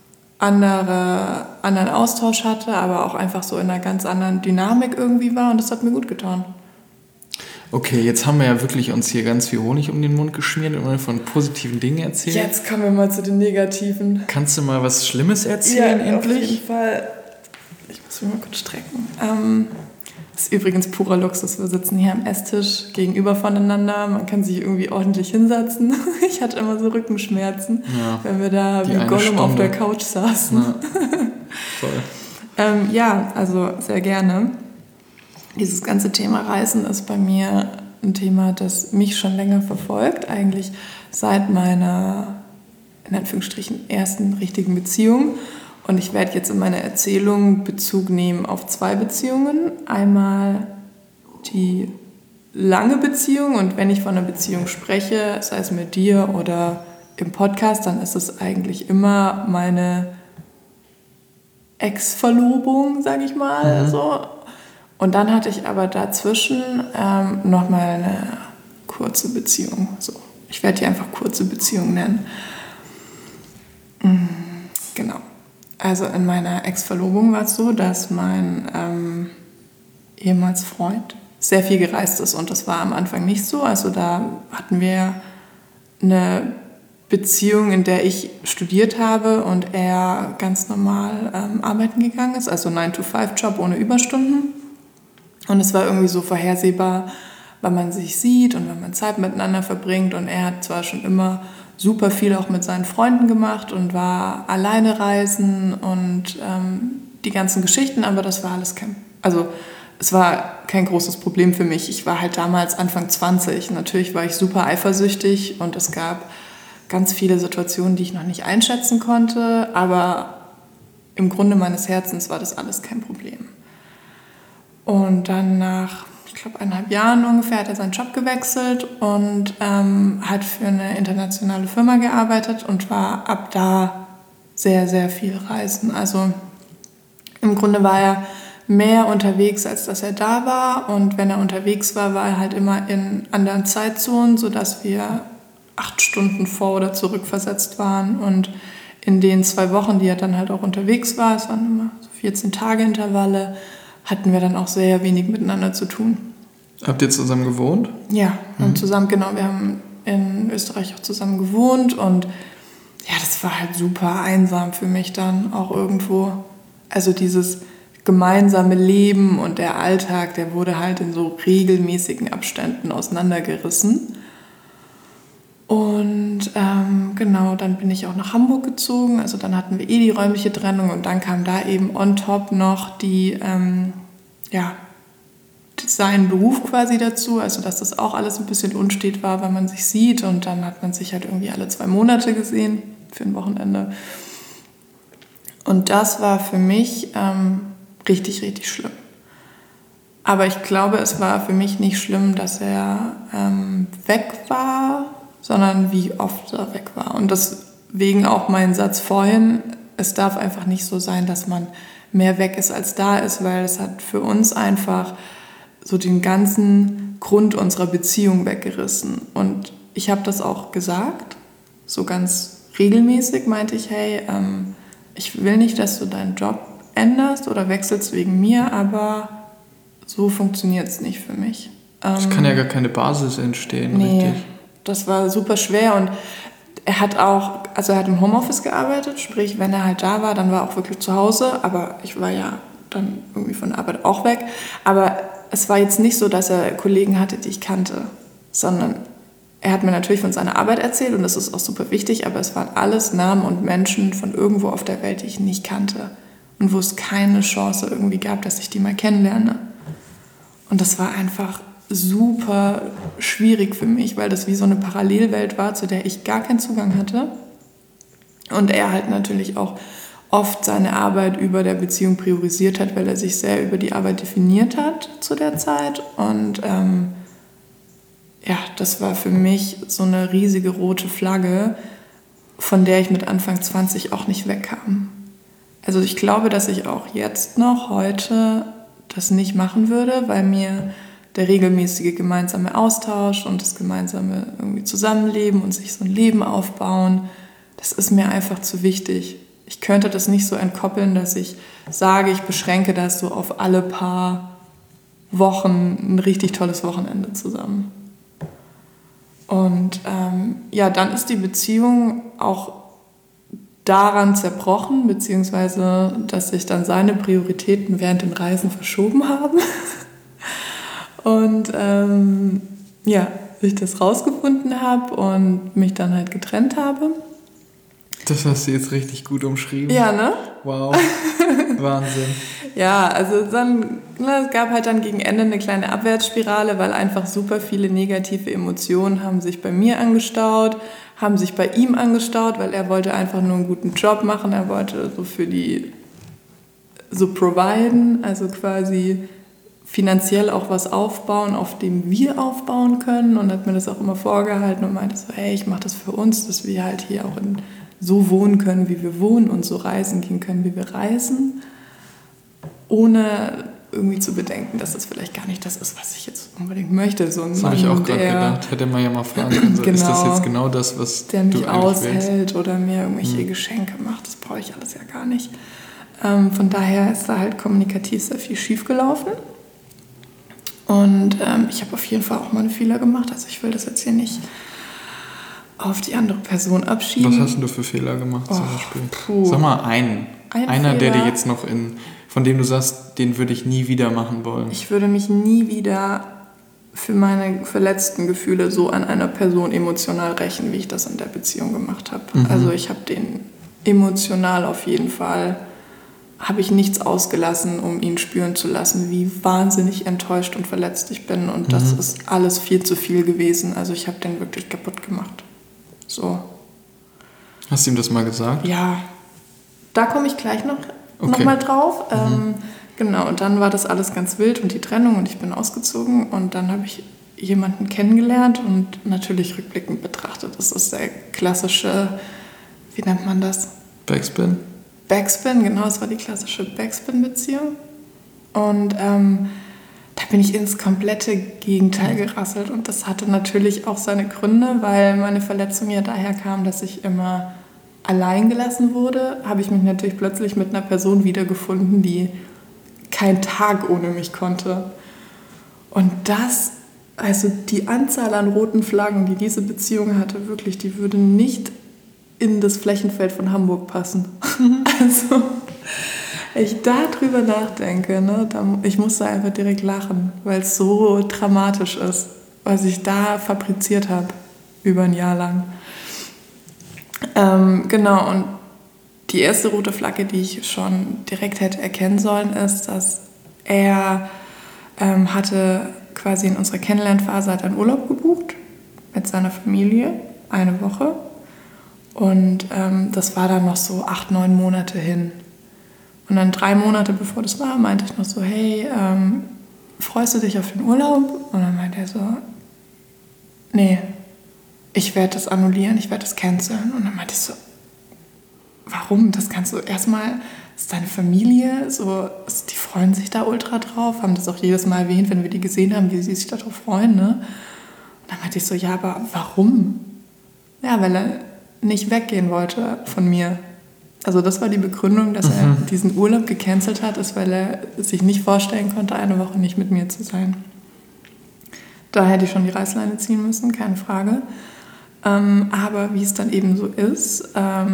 anderen Austausch hatte, aber auch einfach so in einer ganz anderen Dynamik irgendwie war und das hat mir gut getan. Okay, jetzt haben wir ja wirklich uns hier ganz viel Honig um den Mund geschmiert und von positiven Dingen erzählt. Jetzt kommen wir mal zu den Negativen. Kannst du mal was Schlimmes erzählen endlich? Auf jeden Fall. Ich muss mich mal kurz strecken. Das ist übrigens purer Luxus. Wir sitzen hier am Esstisch gegenüber voneinander. Man kann sich irgendwie ordentlich hinsetzen. Ich hatte immer so Rückenschmerzen, wenn wir da wie Gollum auf der Couch saßen. Ja, voll. Also sehr gerne. Dieses ganze Thema Reisen ist bei mir ein Thema, das mich schon länger verfolgt. Eigentlich seit meiner, in Anführungsstrichen, ersten richtigen Beziehung. Und ich werde jetzt in meiner Erzählung Bezug nehmen auf 2 Beziehungen. Einmal die lange Beziehung und wenn ich von einer Beziehung spreche, sei es mit dir oder im Podcast, dann ist es eigentlich immer meine Ex-Verlobung, sage ich mal. So. Und dann hatte ich aber dazwischen nochmal eine kurze Beziehung. So. Ich werde die einfach kurze Beziehung nennen. Genau. Also in meiner Ex-Verlobung war es so, dass mein ehemals Freund sehr viel gereist ist und das war am Anfang nicht so. Also da hatten wir eine Beziehung, in der ich studiert habe und er ganz normal arbeiten gegangen ist, also 9-to-5-Job ohne Überstunden. Und es war irgendwie so vorhersehbar, wann man sich sieht und wann man Zeit miteinander verbringt. Und er hat zwar schon immer super viel auch mit seinen Freunden gemacht und war alleine reisen und die ganzen Geschichten, aber das war alles es war kein großes Problem für mich. Ich war halt damals Anfang 20. Natürlich war ich super eifersüchtig und es gab ganz viele Situationen, die ich noch nicht einschätzen konnte, aber im Grunde meines Herzens war das alles kein Problem. Und dann nach, ich glaube, 1,5 Jahren ungefähr hat er seinen Job gewechselt und hat für eine internationale Firma gearbeitet und war ab da sehr, sehr viel reisen. Also im Grunde war er mehr unterwegs, als dass er da war. Und wenn er unterwegs war, war er halt immer in anderen Zeitzonen, sodass wir 8 Stunden vor- oder zurückversetzt waren. Und in den 2 Wochen, die er dann halt auch unterwegs war, es waren immer so 14-Tage-Intervalle, hatten wir dann auch sehr wenig miteinander zu tun. Habt ihr zusammen gewohnt? Ja, und zusammen, genau. Wir haben in Österreich auch zusammen gewohnt und ja, das war halt super einsam für mich dann auch irgendwo. Also dieses gemeinsame Leben und der Alltag, der wurde halt in so regelmäßigen Abständen auseinandergerissen. Und genau, dann bin ich auch nach Hamburg gezogen. Also dann hatten wir die räumliche Trennung und dann kam da eben on top noch sein Beruf quasi dazu. Also dass das auch alles ein bisschen unstet war, weil man sich sieht und dann hat man sich halt irgendwie alle 2 Monate gesehen für ein Wochenende. Und das war für mich richtig, richtig schlimm. Aber ich glaube, es war für mich nicht schlimm, dass er weg war, sondern wie oft er weg war. Und deswegen auch mein Satz vorhin, es darf einfach nicht so sein, dass man mehr weg ist, als da ist, weil es hat für uns einfach so den ganzen Grund unserer Beziehung weggerissen. Und ich habe das auch gesagt, so ganz regelmäßig meinte ich, hey, ich will nicht, dass du deinen Job änderst oder wechselst wegen mir, aber so funktioniert es nicht für mich. Es kann ja gar keine Basis entstehen, nee, richtig? Das war super schwer und er hat im Homeoffice gearbeitet, sprich, wenn er halt da war, dann war er auch wirklich zu Hause, aber ich war ja dann irgendwie von der Arbeit auch weg. Aber es war jetzt nicht so, dass er Kollegen hatte, die ich kannte, sondern er hat mir natürlich von seiner Arbeit erzählt und das ist auch super wichtig, aber es waren alles Namen und Menschen von irgendwo auf der Welt, die ich nicht kannte und wo es keine Chance irgendwie gab, dass ich die mal kennenlerne. Und das war einfach super schwierig für mich, weil das wie so eine Parallelwelt war, zu der ich gar keinen Zugang hatte. Und er halt natürlich auch oft seine Arbeit über der Beziehung priorisiert hat, weil er sich sehr über die Arbeit definiert hat zu der Zeit. Und das war für mich so eine riesige rote Flagge, von der ich mit Anfang 20 auch nicht wegkam. Also ich glaube, dass ich auch jetzt noch heute das nicht machen würde, weil mir der regelmäßige gemeinsame Austausch und das gemeinsame irgendwie Zusammenleben und sich so ein Leben aufbauen, das ist mir einfach zu wichtig. Ich könnte das nicht so entkoppeln, dass ich sage, ich beschränke das so auf alle paar Wochen ein richtig tolles Wochenende zusammen. Und dann ist die Beziehung auch daran zerbrochen, beziehungsweise dass sich dann seine Prioritäten während den Reisen verschoben haben. Und ich das rausgefunden habe und mich dann halt getrennt habe. Das hast du jetzt richtig gut umschrieben. Ja, ne? Wow, Wahnsinn. Ja, also dann, es gab halt dann gegen Ende eine kleine Abwärtsspirale, weil einfach super viele negative Emotionen haben sich bei mir angestaut, haben sich bei ihm angestaut, weil er wollte einfach nur einen guten Job machen, er wollte so für die so providen, also quasi finanziell auch was aufbauen, auf dem wir aufbauen können und hat mir das auch immer vorgehalten und meinte so, hey, ich mache das für uns, dass wir halt hier auch so wohnen können, wie wir wohnen und so reisen gehen können, wie wir reisen, ohne irgendwie zu bedenken, dass das vielleicht gar nicht das ist, was ich jetzt unbedingt möchte. So ein das habe ich auch gerade gedacht. Hätte man ja mal fragen können, so, ist das jetzt genau das, was der mich du eigentlich aushält willst? Oder mir irgendwelche Geschenke macht. Das brauche ich alles ja gar nicht. Von daher ist da halt kommunikativ sehr viel schiefgelaufen. Und ich habe auf jeden Fall auch mal einen Fehler gemacht. Also ich will das jetzt hier nicht auf die andere Person abschieben. Was hast du für Fehler gemacht zum Beispiel? Puh. Sag mal einen. Einer, Fehler, der dir jetzt noch von dem du sagst, den würde ich nie wieder machen wollen. Ich würde mich nie wieder für meine verletzten Gefühle so an einer Person emotional rächen, wie ich das in der Beziehung gemacht habe. Also ich habe den emotional auf jeden Fall habe ich nichts ausgelassen, um ihn spüren zu lassen, wie wahnsinnig enttäuscht und verletzt ich bin. Und das ist alles viel zu viel gewesen. Also ich habe den wirklich kaputt gemacht. So. Hast du ihm das mal gesagt? Ja, da komme ich gleich noch mal drauf. Genau, und dann war das alles ganz wild und die Trennung und ich bin ausgezogen. Und dann habe ich jemanden kennengelernt und natürlich rückblickend betrachtet. Das ist der klassische, wie nennt man das? Backspin? Backspin, genau, es war die klassische Backspin-Beziehung. Und da bin ich ins komplette Gegenteil gerasselt. Und das hatte natürlich auch seine Gründe, weil meine Verletzung ja daher kam, dass ich immer allein gelassen wurde. Habe ich mich natürlich plötzlich mit einer Person wiedergefunden, die keinen Tag ohne mich konnte. Und das, also die Anzahl an roten Flaggen, die diese Beziehung hatte, wirklich, die würde nicht in das Flächenfeld von Hamburg passen. Also, ich da drüber nachdenke, ne, ich musste einfach direkt lachen, weil es so dramatisch ist, was ich da fabriziert habe, über ein Jahr lang. Genau, und die erste rote Flagge, die ich schon direkt hätte erkennen sollen, ist, dass er hatte quasi in unserer Kennenlernphase einen Urlaub gebucht mit seiner Familie, 1 Woche. Und das war dann noch so 8, 9 Monate hin. Und dann 3 Monate bevor das war, meinte ich noch so, hey, freust du dich auf den Urlaub? Und dann meinte er so, nee, ich werde das annullieren, ich werde das canceln. Und dann meinte ich so, warum? Das kannst du erstmal, das ist deine Familie, so, die freuen sich da ultra drauf, haben das auch jedes Mal erwähnt, wenn wir die gesehen haben, wie sie sich darauf freuen. Ne? Und dann meinte ich so, ja, aber warum? Ja, weil er nicht weggehen wollte von mir. Also das war die Begründung, dass er diesen Urlaub gecancelt hat, ist, weil er sich nicht vorstellen konnte, 1 Woche nicht mit mir zu sein. Da hätte ich schon die Reißleine ziehen müssen, keine Frage. Aber wie es dann eben so ist,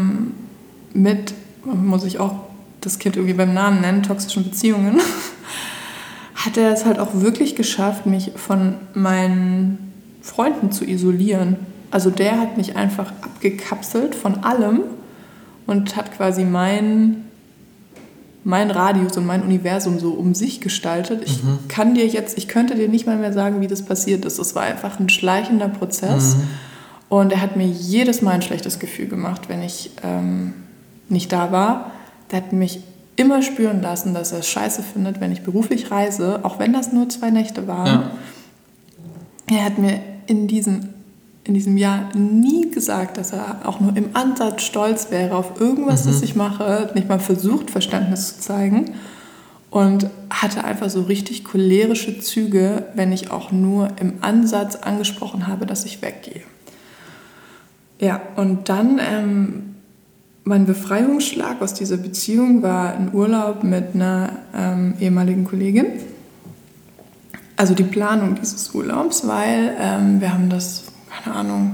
muss ich auch das Kind irgendwie beim Namen nennen, toxischen Beziehungen, hat er es halt auch wirklich geschafft, mich von meinen Freunden zu isolieren. Also der hat mich einfach abgekapselt von allem und hat quasi mein Radius und mein Universum so um sich gestaltet. Ich könnte dir nicht mal mehr sagen, wie das passiert ist. Es war einfach ein schleichender Prozess. Und er hat mir jedes Mal ein schlechtes Gefühl gemacht, wenn ich nicht da war. Der hat mich immer spüren lassen, dass er es scheiße findet, wenn ich beruflich reise, auch wenn das nur 2 Nächte waren. Ja. Er hat mir in diesem Jahr nie gesagt, dass er auch nur im Ansatz stolz wäre auf irgendwas, das ich mache, nicht mal versucht, Verständnis zu zeigen und hatte einfach so richtig cholerische Züge, wenn ich auch nur im Ansatz angesprochen habe, dass ich weggehe. Ja, und dann mein Befreiungsschlag aus dieser Beziehung war ein Urlaub mit einer ehemaligen Kollegin. Also die Planung dieses Urlaubs, weil wir haben das, keine Ahnung,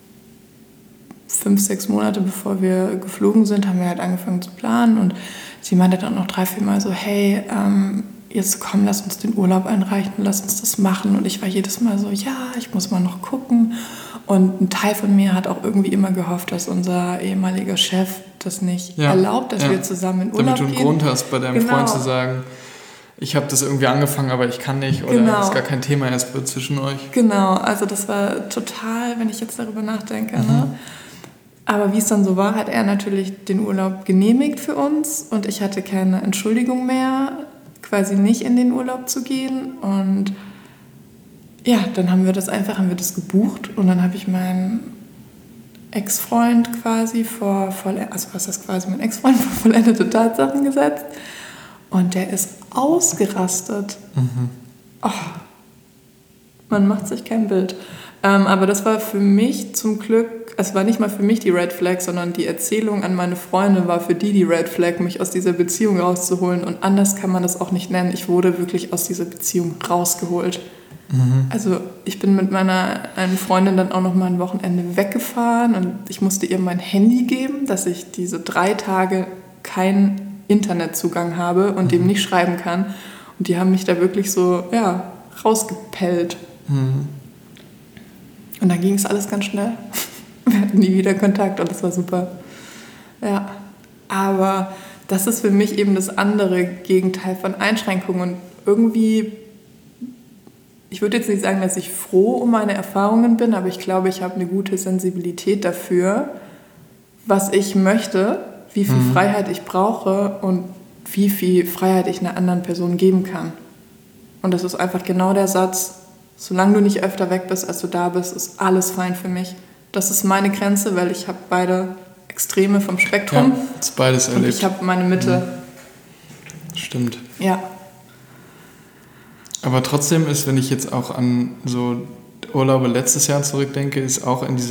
5, 6 Monate bevor wir geflogen sind, haben wir halt angefangen zu planen und sie meinte dann noch 3, 4 Mal so, hey, jetzt komm, lass uns den Urlaub einreichen, lass uns das machen. Und ich war jedes Mal so, ja, ich muss mal noch gucken. Und ein Teil von mir hat auch irgendwie immer gehofft, dass unser ehemaliger Chef das nicht erlaubt, dass wir zusammen in Urlaub gehen. Damit du einen Grund hast, bei deinem Freund zu sagen, ich habe das irgendwie angefangen, aber ich kann nicht oder das ist gar kein Thema erst zwischen euch. Genau, also das war total, wenn ich jetzt darüber nachdenke. Ne? Aber wie es dann so war, hat er natürlich den Urlaub genehmigt für uns und ich hatte keine Entschuldigung mehr, quasi nicht in den Urlaub zu gehen. Und ja, dann haben wir das gebucht und dann habe ich meinen Ex-Freund quasi vor vollendete Tatsachen gesetzt. Und der ist ausgerastet. Oh, man macht sich kein Bild. Aber das war für mich zum Glück, es war nicht mal für mich die Red Flag, sondern die Erzählung an meine Freunde war für die Red Flag, mich aus dieser Beziehung rauszuholen. Und anders kann man das auch nicht nennen. Ich wurde wirklich aus dieser Beziehung rausgeholt. Also ich bin mit meiner einen Freundin dann auch noch mal ein Wochenende weggefahren und ich musste ihr mein Handy geben, dass ich diese 3 Tage keinen Internetzugang habe und dem nicht schreiben kann. Und die haben mich da wirklich so, rausgepellt. Und dann ging es alles ganz schnell. Wir hatten nie wieder Kontakt und das war super. Ja, aber das ist für mich eben das andere Gegenteil von Einschränkungen. Und irgendwie, ich würde jetzt nicht sagen, dass ich froh um meine Erfahrungen bin, aber ich glaube, ich habe eine gute Sensibilität dafür, was ich möchte, wie viel Freiheit ich brauche und wie viel Freiheit ich einer anderen Person geben kann. Und das ist einfach genau der Satz, solange du nicht öfter weg bist, als du da bist, ist alles fein für mich. Das ist meine Grenze, weil ich habe beide Extreme vom Spektrum. Ja, das ist beides erlebt. Und ich habe meine Mitte. Stimmt. Ja. Aber trotzdem ist, wenn ich jetzt auch an so Urlaube letztes Jahr zurückdenke, ist auch in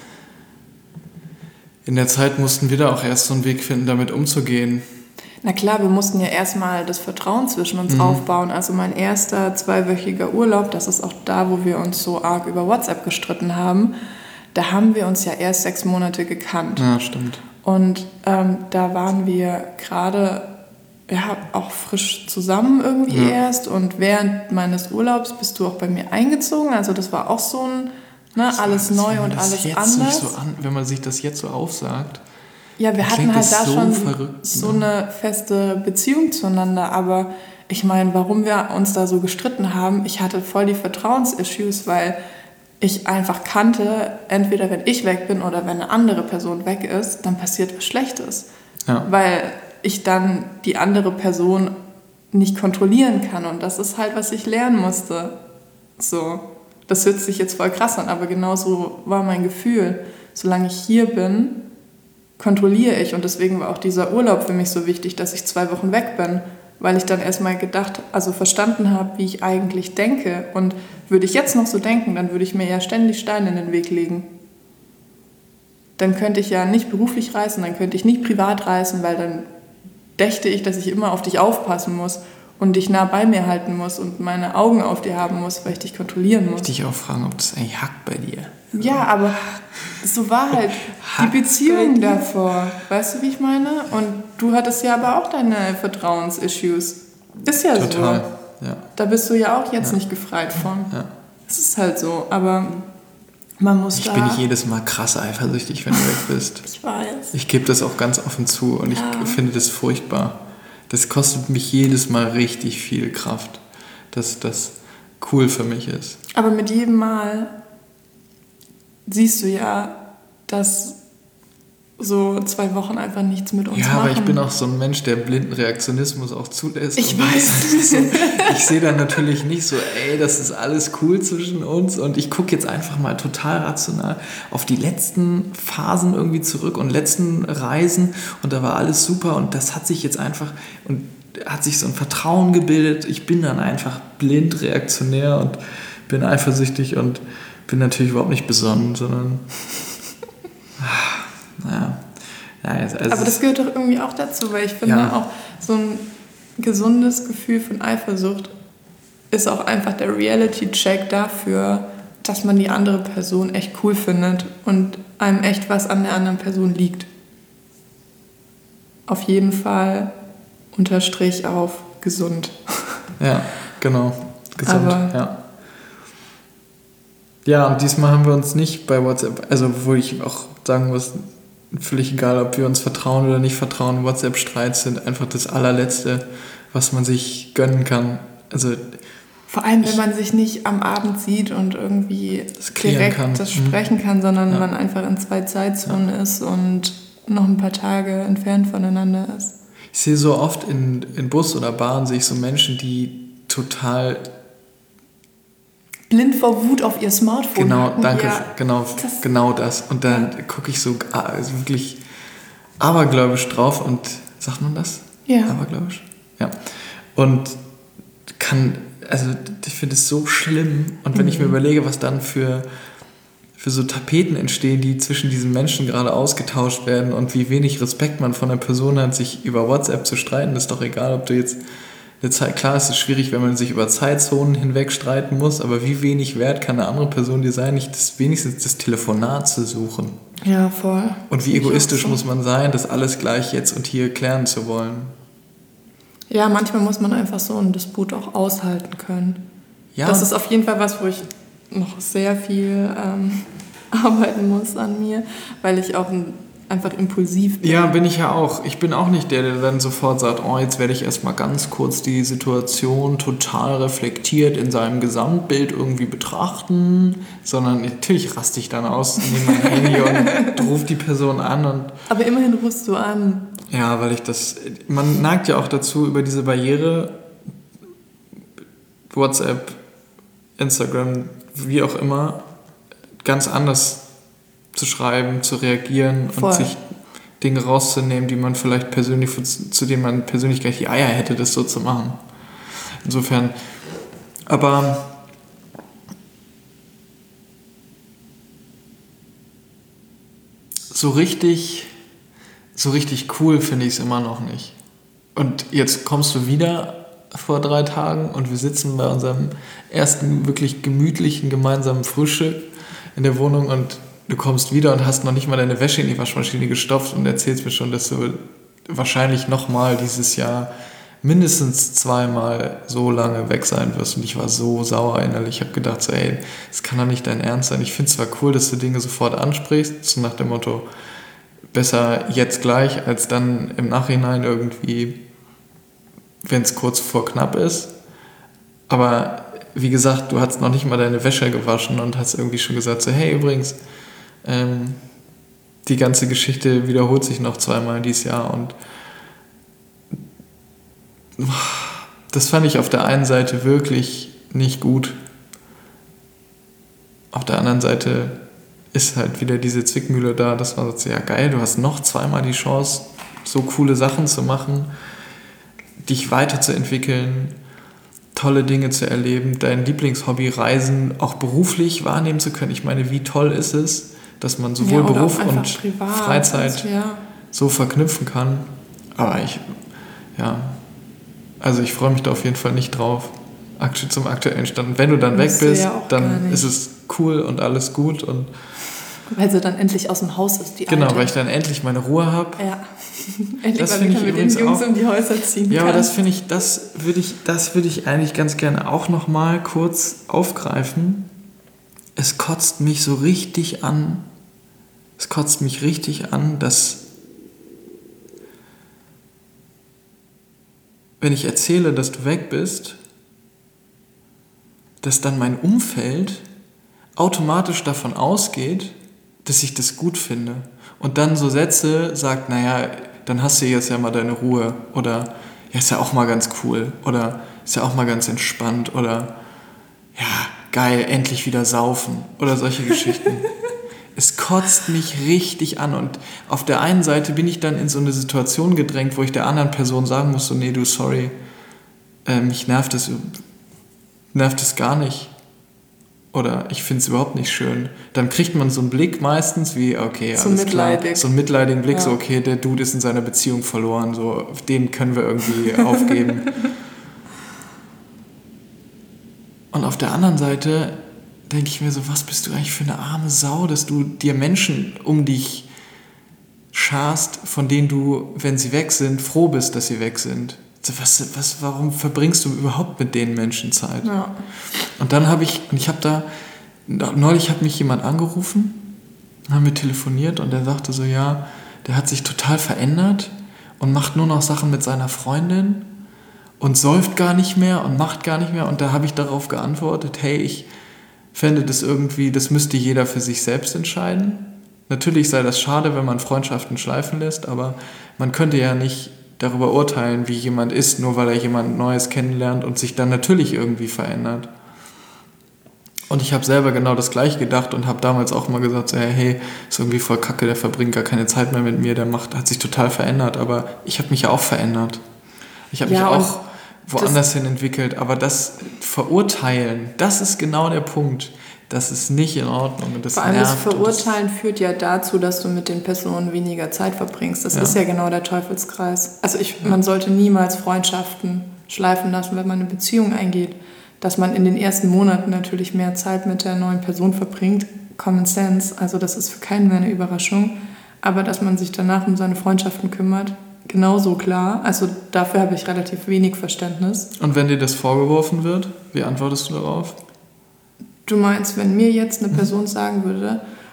der Zeit mussten wir da auch erst so einen Weg finden, damit umzugehen. Na klar, wir mussten ja erstmal das Vertrauen zwischen uns aufbauen. Also mein erster 2-wöchiger Urlaub, das ist auch da, wo wir uns so arg über WhatsApp gestritten haben, da haben wir uns ja erst 6 Monate gekannt. Ja, stimmt. Und da waren wir gerade auch frisch zusammen irgendwie erst. Und während meines Urlaubs bist du auch bei mir eingezogen. Also das war auch so ein, alles neu und alles anders. Wenn man sich das jetzt so aufsagt. Ja, wir hatten halt da so schon verrückt, so eine feste Beziehung zueinander, aber ich meine, warum wir uns da so gestritten haben, ich hatte voll die Vertrauensissues, weil ich einfach kannte, entweder wenn ich weg bin oder wenn eine andere Person weg ist, dann passiert was Schlechtes. Ja. Weil ich dann die andere Person nicht kontrollieren kann und das ist halt, was ich lernen musste. So, das hört sich jetzt voll krass an, aber genauso war mein Gefühl. Solange ich hier bin, kontrolliere ich und deswegen war auch dieser Urlaub für mich so wichtig, dass ich 2 Wochen weg bin, weil ich dann erstmal verstanden habe, wie ich eigentlich denke und würde ich jetzt noch so denken, dann würde ich mir ja ständig Steine in den Weg legen. Dann könnte ich ja nicht beruflich reisen, dann könnte ich nicht privat reisen, weil dann dächte ich, dass ich immer auf dich aufpassen muss und dich nah bei mir halten muss und meine Augen auf dir haben muss, weil ich dich kontrollieren muss. Ich dich auch fragen, ob das eigentlich hackt bei dir. Ja, aber so war halt die Beziehung davor. Weißt du, wie ich meine? Und du hattest ja aber auch deine Vertrauensissues. Ist ja total, so. Ja. Da bist du ja auch jetzt nicht gefreit von. Ja. Es ist halt so, aber man muss Ich bin nicht jedes Mal krass eifersüchtig, wenn du weg bist. Ich weiß. Ich gebe das auch ganz offen zu und ich finde das furchtbar. Das kostet mich jedes Mal richtig viel Kraft, dass das cool für mich ist. Aber mit jedem Mal siehst du ja, dass so 2 Wochen einfach nichts mit uns machen. Ja, aber ich bin auch so ein Mensch, der blinden Reaktionismus auch zulässt. Ich weiß. Ich sehe dann natürlich nicht so, das ist alles cool zwischen uns und ich gucke jetzt einfach mal total rational auf die letzten Phasen irgendwie zurück und letzten Reisen und da war alles super und das hat sich jetzt einfach und hat sich so ein Vertrauen gebildet. Ich bin dann einfach blind reaktionär und bin eifersüchtig und bin natürlich überhaupt nicht besonnen, sondern aber das gehört doch irgendwie auch dazu, weil ich finde auch so ein gesundes Gefühl von Eifersucht ist auch einfach der Reality-Check dafür, dass man die andere Person echt cool findet und einem echt was an der anderen Person liegt. Auf jeden Fall Unterstrich auf gesund. Ja, genau. Gesund, Ja, und diesmal haben wir uns nicht bei WhatsApp, also wo ich auch sagen muss, völlig egal, ob wir uns vertrauen oder nicht vertrauen, WhatsApp-Streits sind einfach das allerletzte, was man sich gönnen kann. Also vor allem, wenn man sich nicht am Abend sieht und irgendwie direkt das sprechen kann, sondern man einfach in 2 Zeitzonen ist und noch ein paar Tage entfernt voneinander ist. Ich sehe so oft in Bus oder Bahn, sehe ich so Menschen, die total blind vor Wut auf ihr Smartphone. Genau, danke, genau das. Und dann gucke ich so wirklich abergläubisch drauf und, sagt man das? Ja. Abergläubisch? Ja. Und ich finde es so schlimm. Und wenn ich mir überlege, was dann für so Tapeten entstehen, die zwischen diesen Menschen gerade ausgetauscht werden und wie wenig Respekt man von der Person hat, sich über WhatsApp zu streiten, ist doch egal, ob du jetzt klar, es ist schwierig, wenn man sich über Zeitzonen hinweg streiten muss, aber wie wenig wert kann eine andere Person dir sein, nicht wenigstens das Telefonat zu suchen? Ja, voll. Und wie egoistisch muss man sein, das alles gleich jetzt und hier klären zu wollen? Ja, manchmal muss man einfach so einen Disput auch aushalten können. Ja. Das ist auf jeden Fall was, wo ich noch sehr viel arbeiten muss an mir, weil ich auch ein einfach impulsiv bin. Ja, bin ich ja auch. Ich bin auch nicht der dann sofort sagt, oh, jetzt werde ich erstmal ganz kurz die Situation total reflektiert in seinem Gesamtbild irgendwie betrachten, sondern natürlich raste ich dann aus, nehme mein Handy und rufe die Person an. Aber immerhin rufst du an. Ja, weil man neigt ja auch dazu, über diese Barriere, WhatsApp, Instagram, wie auch immer, ganz anders zu schreiben, zu reagieren und sich Dinge rauszunehmen, die man vielleicht persönlich, zu denen man persönlich gar nicht die Eier hätte, das so zu machen. Insofern, aber so richtig cool finde ich es immer noch nicht. Und jetzt kommst du wieder vor 3 Tagen und wir sitzen bei unserem ersten wirklich gemütlichen gemeinsamen Frühstück in der Wohnung und du kommst wieder und hast noch nicht mal deine Wäsche in die Waschmaschine gestopft und erzählst mir schon, dass du wahrscheinlich nochmal dieses Jahr mindestens 2-mal so lange weg sein wirst. Und ich war so sauer innerlich. Ich habe gedacht, so, ey, das kann doch nicht dein Ernst sein. Ich finde es zwar cool, dass du Dinge sofort ansprichst, so nach dem Motto, besser jetzt gleich, als dann im Nachhinein irgendwie, wenn es kurz vor knapp ist. Aber wie gesagt, du hast noch nicht mal deine Wäsche gewaschen und hast irgendwie schon gesagt, so, hey, übrigens, die ganze Geschichte wiederholt sich noch 2-mal dieses Jahr und das fand ich auf der einen Seite wirklich nicht gut. Auf der anderen Seite ist halt wieder diese Zwickmühle da, dass man sagt, ja geil, du hast noch 2-mal die Chance, so coole Sachen zu machen, dich weiterzuentwickeln, tolle Dinge zu erleben, dein Lieblingshobby Reisen auch beruflich wahrnehmen zu können. Ich meine, wie toll ist es, dass man sowohl Beruf und Freizeit so verknüpfen kann. Aber ich freue mich da auf jeden Fall nicht drauf. Zum aktuellen Stand. Und wenn du dann weg bist, dann ist es cool und alles gut. Und weil sie dann endlich aus dem Haus ist, die Genau, Alte. weil ich dann endlich meine Ruhe habe. Ja. Endlich das mal wieder mit den Jungs um die Häuser ziehen ja, kann. Aber das finde ich, das würde ich eigentlich ganz gerne auch nochmal kurz aufgreifen. Es kotzt mich so richtig an. Dass wenn ich erzähle, dass du weg bist, dass dann mein Umfeld automatisch davon ausgeht, dass ich das gut finde. Und dann so Sätze sagt, naja, dann hast du jetzt ja mal deine Ruhe. Oder, ja, ist ja auch mal ganz cool. Oder, ist ja auch mal ganz entspannt. Oder, ja, geil, endlich wieder saufen. Oder solche Geschichten. Es kotzt mich richtig an. Und auf der einen Seite bin ich dann in so eine Situation gedrängt, wo ich der anderen Person sagen muss, so, nee, du, sorry, mich nervt es gar nicht. Oder ich finde es überhaupt nicht schön. Dann kriegt man so einen Blick meistens wie, okay, so alles klar. So einen mitleidigen Blick, ja. So, okay, der Dude ist in seiner Beziehung verloren, so, den können wir irgendwie aufgeben. Und auf der anderen Seite denke ich mir so, was bist du eigentlich für eine arme Sau, dass du dir Menschen um dich scharst, von denen du, wenn sie weg sind, froh bist, dass sie weg sind. Warum verbringst du überhaupt mit den Menschen Zeit? Ja. Und dann neulich hat mich jemand angerufen, haben wir telefoniert und der sagte so, ja, der hat sich total verändert und macht nur noch Sachen mit seiner Freundin und säuft gar nicht mehr und macht gar nicht mehr. Und da habe ich darauf geantwortet, hey, ich fände das irgendwie, das müsste jeder für sich selbst entscheiden. Natürlich sei das schade, wenn man Freundschaften schleifen lässt, aber man könnte ja nicht darüber urteilen, wie jemand ist, nur weil er jemand Neues kennenlernt und sich dann natürlich irgendwie verändert. Und ich habe selber genau das Gleiche gedacht und habe damals auch mal gesagt, so, hey, ist irgendwie voll kacke, der verbringt gar keine Zeit mehr mit mir, hat sich total verändert, aber ich habe mich ja auch verändert. Ich habe mich auch woanders hin entwickelt, aber das Verurteilen, das ist genau der Punkt. Das ist nicht in Ordnung. Und das vor allem das nervt. Verurteilen führt ja dazu, dass du mit den Personen weniger Zeit verbringst. Das ist ja genau der Teufelskreis. Also man sollte niemals Freundschaften schleifen lassen, wenn man eine Beziehung eingeht. Dass man in den ersten Monaten natürlich mehr Zeit mit der neuen Person verbringt. Common Sense, also das ist für keinen mehr eine Überraschung. Aber dass man sich danach um seine Freundschaften kümmert, genauso klar. Also dafür habe ich relativ wenig Verständnis. Und wenn dir das vorgeworfen wird, wie antwortest du darauf? Du meinst, wenn mir jetzt eine Person sagen würde,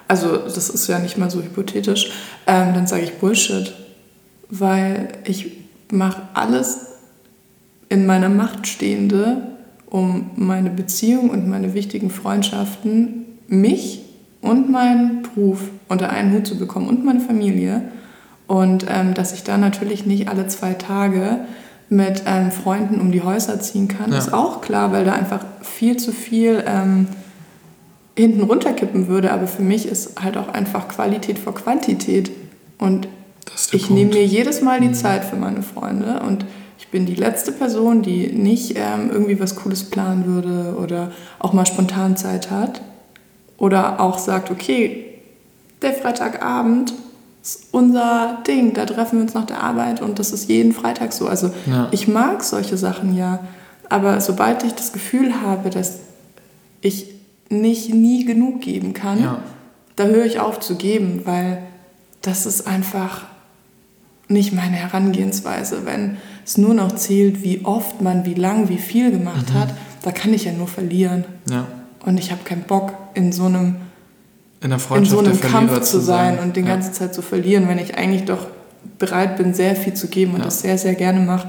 also das ist ja nicht mal so hypothetisch, dann sage ich Bullshit. Weil ich mache alles in meiner Macht Stehende, um meine Beziehung und meine wichtigen Freundschaften, mich und meinen Beruf unter einen Hut zu bekommen und meine Familie. Und dass ich da natürlich nicht alle 2 Tage mit Freunden um die Häuser ziehen kann, ist auch klar, weil da einfach viel zu viel hinten runterkippen würde. Aber für mich ist halt auch einfach Qualität vor Quantität. Und ich nehme mir jedes Mal die Zeit für meine Freunde und ich bin die letzte Person, die nicht irgendwie was Cooles planen würde oder auch mal spontan Zeit hat oder auch sagt, okay, der Freitagabend ist unser Ding, da treffen wir uns nach der Arbeit und das ist jeden Freitag so. Also ich mag solche Sachen ja, aber sobald ich das Gefühl habe, dass ich nie genug geben kann, da höre ich auf zu geben, weil das ist einfach nicht meine Herangehensweise. Wenn es nur noch zählt, wie oft man, wie lang, wie viel gemacht hat, da kann ich ja nur verlieren. Ja. Und ich habe keinen Bock, in so einem Kampf zu sein und die ganze Zeit zu verlieren, wenn ich eigentlich doch bereit bin, sehr viel zu geben und das sehr, sehr gerne mache.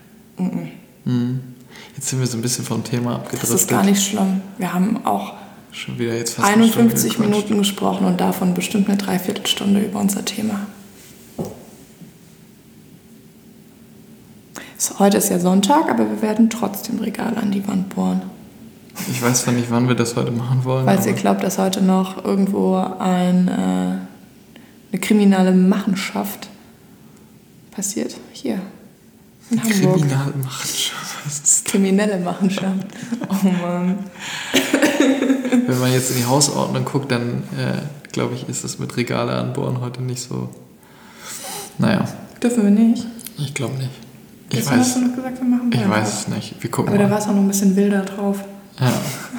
Jetzt sind wir so ein bisschen vom Thema abgedriftet. Das ist gar nicht schlimm. Wir haben auch schon wieder jetzt fast 51 Minuten gesprochen und davon bestimmt eine Dreiviertelstunde über unser Thema. Heute ist ja Sonntag, aber wir werden trotzdem Regale an die Wand bohren. Ich weiß zwar nicht, wann wir das heute machen wollen. Weil ihr glaubt, dass heute noch irgendwo eine kriminelle Machenschaft passiert. Hier in Hamburg. Kriminelle Machenschaft? Kriminelle Machenschaft. Oh Mann. Wenn man jetzt in die Hausordnung guckt, dann glaube ich, ist es mit Regale anbohren heute nicht so. Naja. Dürfen wir nicht? Ich glaube nicht. Hast du noch gesagt, wir machen Ich weiß es nicht. Wir gucken aber mal. Da war es auch noch ein bisschen wilder drauf. Ja.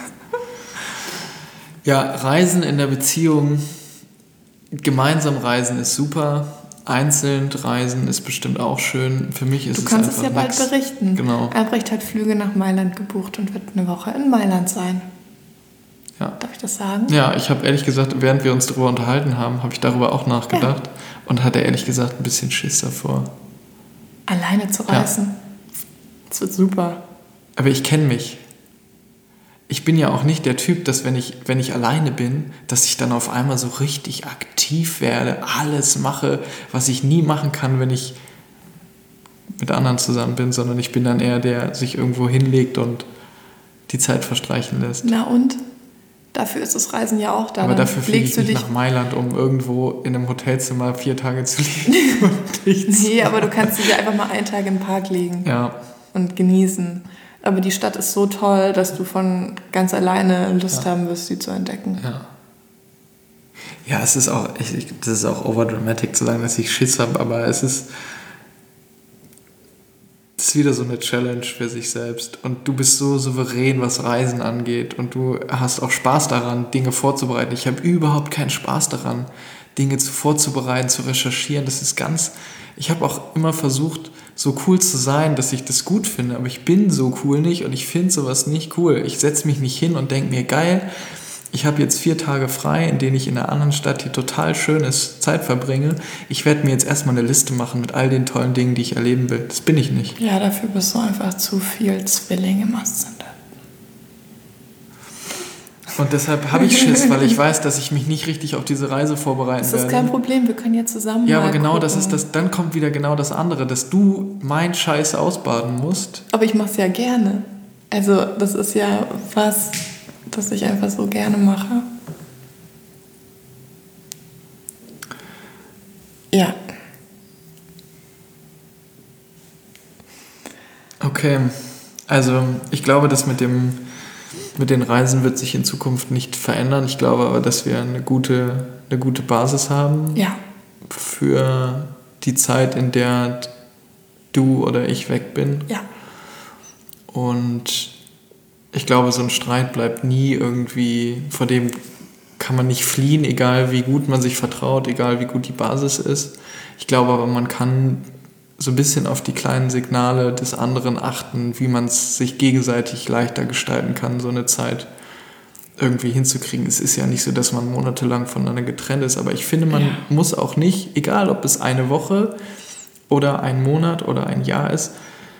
Ja, Reisen in der Beziehung, gemeinsam reisen ist super, einzeln reisen ist bestimmt auch schön. Für mich ist es einfach Du kannst es ja bald berichten. Genau. Albrecht hat Flüge nach Mailand gebucht und wird eine Woche in Mailand sein. Ja. Darf ich das sagen? Ja, ich habe ehrlich gesagt, während wir uns darüber unterhalten haben, habe ich darüber auch nachgedacht und hatte ehrlich gesagt ein bisschen Schiss davor. Alleine zu reisen. Das wird super. Aber ich kenne mich. Ich bin ja auch nicht der Typ, dass wenn ich alleine bin, dass ich dann auf einmal so richtig aktiv werde, alles mache, was ich nie machen kann, wenn ich mit anderen zusammen bin, sondern ich bin dann eher der, der sich irgendwo hinlegt und die Zeit verstreichen lässt. Na und? Dafür ist das Reisen ja auch da. Aber dafür fliege ich nicht nach Mailand, um irgendwo in einem Hotelzimmer 4 Tage zu liegen. Nee, aber du kannst dich ja einfach mal einen Tag im Park legen und genießen. Aber die Stadt ist so toll, dass du von ganz alleine Lust haben wirst, sie zu entdecken. Ja, es ist auch, das ist auch overdramatic zu sagen, dass ich Schiss habe, aber es ist wieder so eine Challenge für sich selbst. Und du bist so souverän, was Reisen angeht. Und du hast auch Spaß daran, Dinge vorzubereiten. Ich habe überhaupt keinen Spaß daran, Dinge vorzubereiten, zu recherchieren. Ich habe auch immer versucht, so cool zu sein, dass ich das gut finde. Aber ich bin so cool nicht und ich finde sowas nicht cool. Ich setze mich nicht hin und denke mir, geil, ich habe jetzt 4 Tage frei, in denen ich in einer anderen Stadt, die total schön ist, Zeit verbringe. Ich werde mir jetzt erstmal eine Liste machen mit all den tollen Dingen, die ich erleben will. Das bin ich nicht. Ja, dafür bist du einfach zu viel Zwilling im Aszendent. Und deshalb habe ich Schiss, weil ich weiß, dass ich mich nicht richtig auf diese Reise vorbereiten werde. Das ist kein Problem, wir können ja zusammen Ja, aber genau das ist das. Dann kommt wieder genau das andere, dass du mein Scheiß ausbaden musst. Aber ich mache es ja gerne. Also das ist ja was, das ich einfach so gerne mache. Ja. Okay, also ich glaube, das mit den Reisen wird sich in Zukunft nicht verändern. Ich glaube aber, dass wir eine gute Basis haben für die Zeit, in der du oder ich weg bin. Ja. Und ich glaube, so ein Streit bleibt nie irgendwie, vor dem kann man nicht fliehen, egal wie gut man sich vertraut, egal wie gut die Basis ist. Ich glaube aber, man kann so ein bisschen auf die kleinen Signale des anderen achten, wie man es sich gegenseitig leichter gestalten kann, so eine Zeit. irgendwie hinzukriegen. Es ist ja nicht so, dass man monatelang voneinander getrennt ist, aber ich finde, man muss auch nicht, egal ob es eine Woche oder ein Monat oder ein Jahr ist,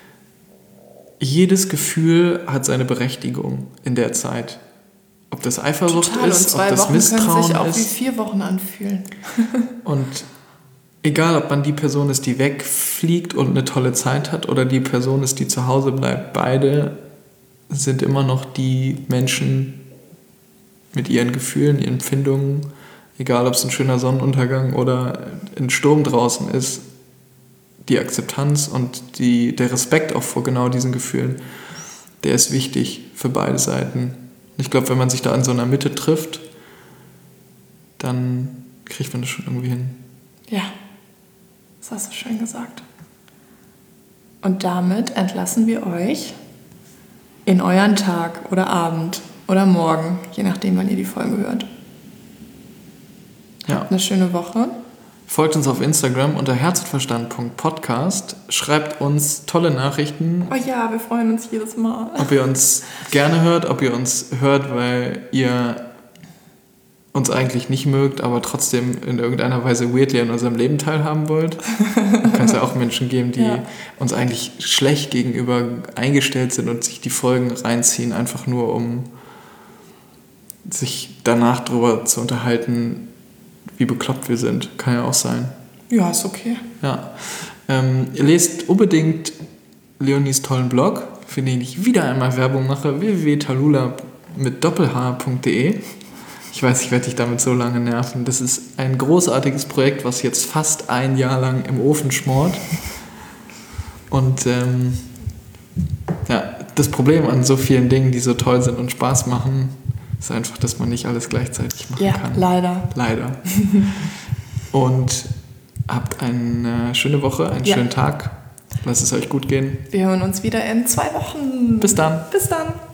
jedes Gefühl hat seine Berechtigung in der Zeit. Ob das Eifersucht ist, ob das Misstrauen ist. Können sich auch wie 4 Wochen anfühlen. Und egal, ob man die Person ist, die wegfliegt und eine tolle Zeit hat, oder die Person ist, die zu Hause bleibt, beide sind immer noch die Menschen mit ihren Gefühlen, ihren Empfindungen, egal ob es ein schöner Sonnenuntergang oder ein Sturm draußen ist, die Akzeptanz und der Respekt auch vor genau diesen Gefühlen, der ist wichtig für beide Seiten. Ich glaube, wenn man sich da in so einer Mitte trifft, dann kriegt man das schon irgendwie hin. Ja, das hast du schön gesagt. Und damit entlassen wir euch in euren Tag oder Abend oder morgen, je nachdem, wann ihr die Folge hört. Ja. Habt eine schöne Woche. Folgt uns auf Instagram unter herzundverstand.podcast. Schreibt uns tolle Nachrichten. Oh ja, wir freuen uns jedes Mal. Ob ihr uns gerne hört, ob ihr uns hört, weil ihr uns eigentlich nicht mögt, aber trotzdem in irgendeiner Weise weirdly an unserem Leben teilhaben wollt. Dann kann es ja auch Menschen geben, die uns eigentlich schlecht gegenüber eingestellt sind und sich die Folgen reinziehen, einfach nur um sich danach darüber zu unterhalten, wie bekloppt wir sind. Kann ja auch sein. Ja, ist okay. Ja. Lest unbedingt Leonies tollen Blog, für den ich wieder einmal Werbung mache, www.talula mit doppelh.de. Ich weiß, ich werde dich damit so lange nerven. Das ist ein großartiges Projekt, was jetzt fast ein Jahr lang im Ofen schmort. Und das Problem an so vielen Dingen, die so toll sind und Spaß machen, ist einfach, dass man nicht alles gleichzeitig machen kann. Ja, leider. Und habt eine schöne Woche, einen schönen Tag. Lasst es euch gut gehen. Wir hören uns wieder in 2 Wochen. Bis dann. Bis dann.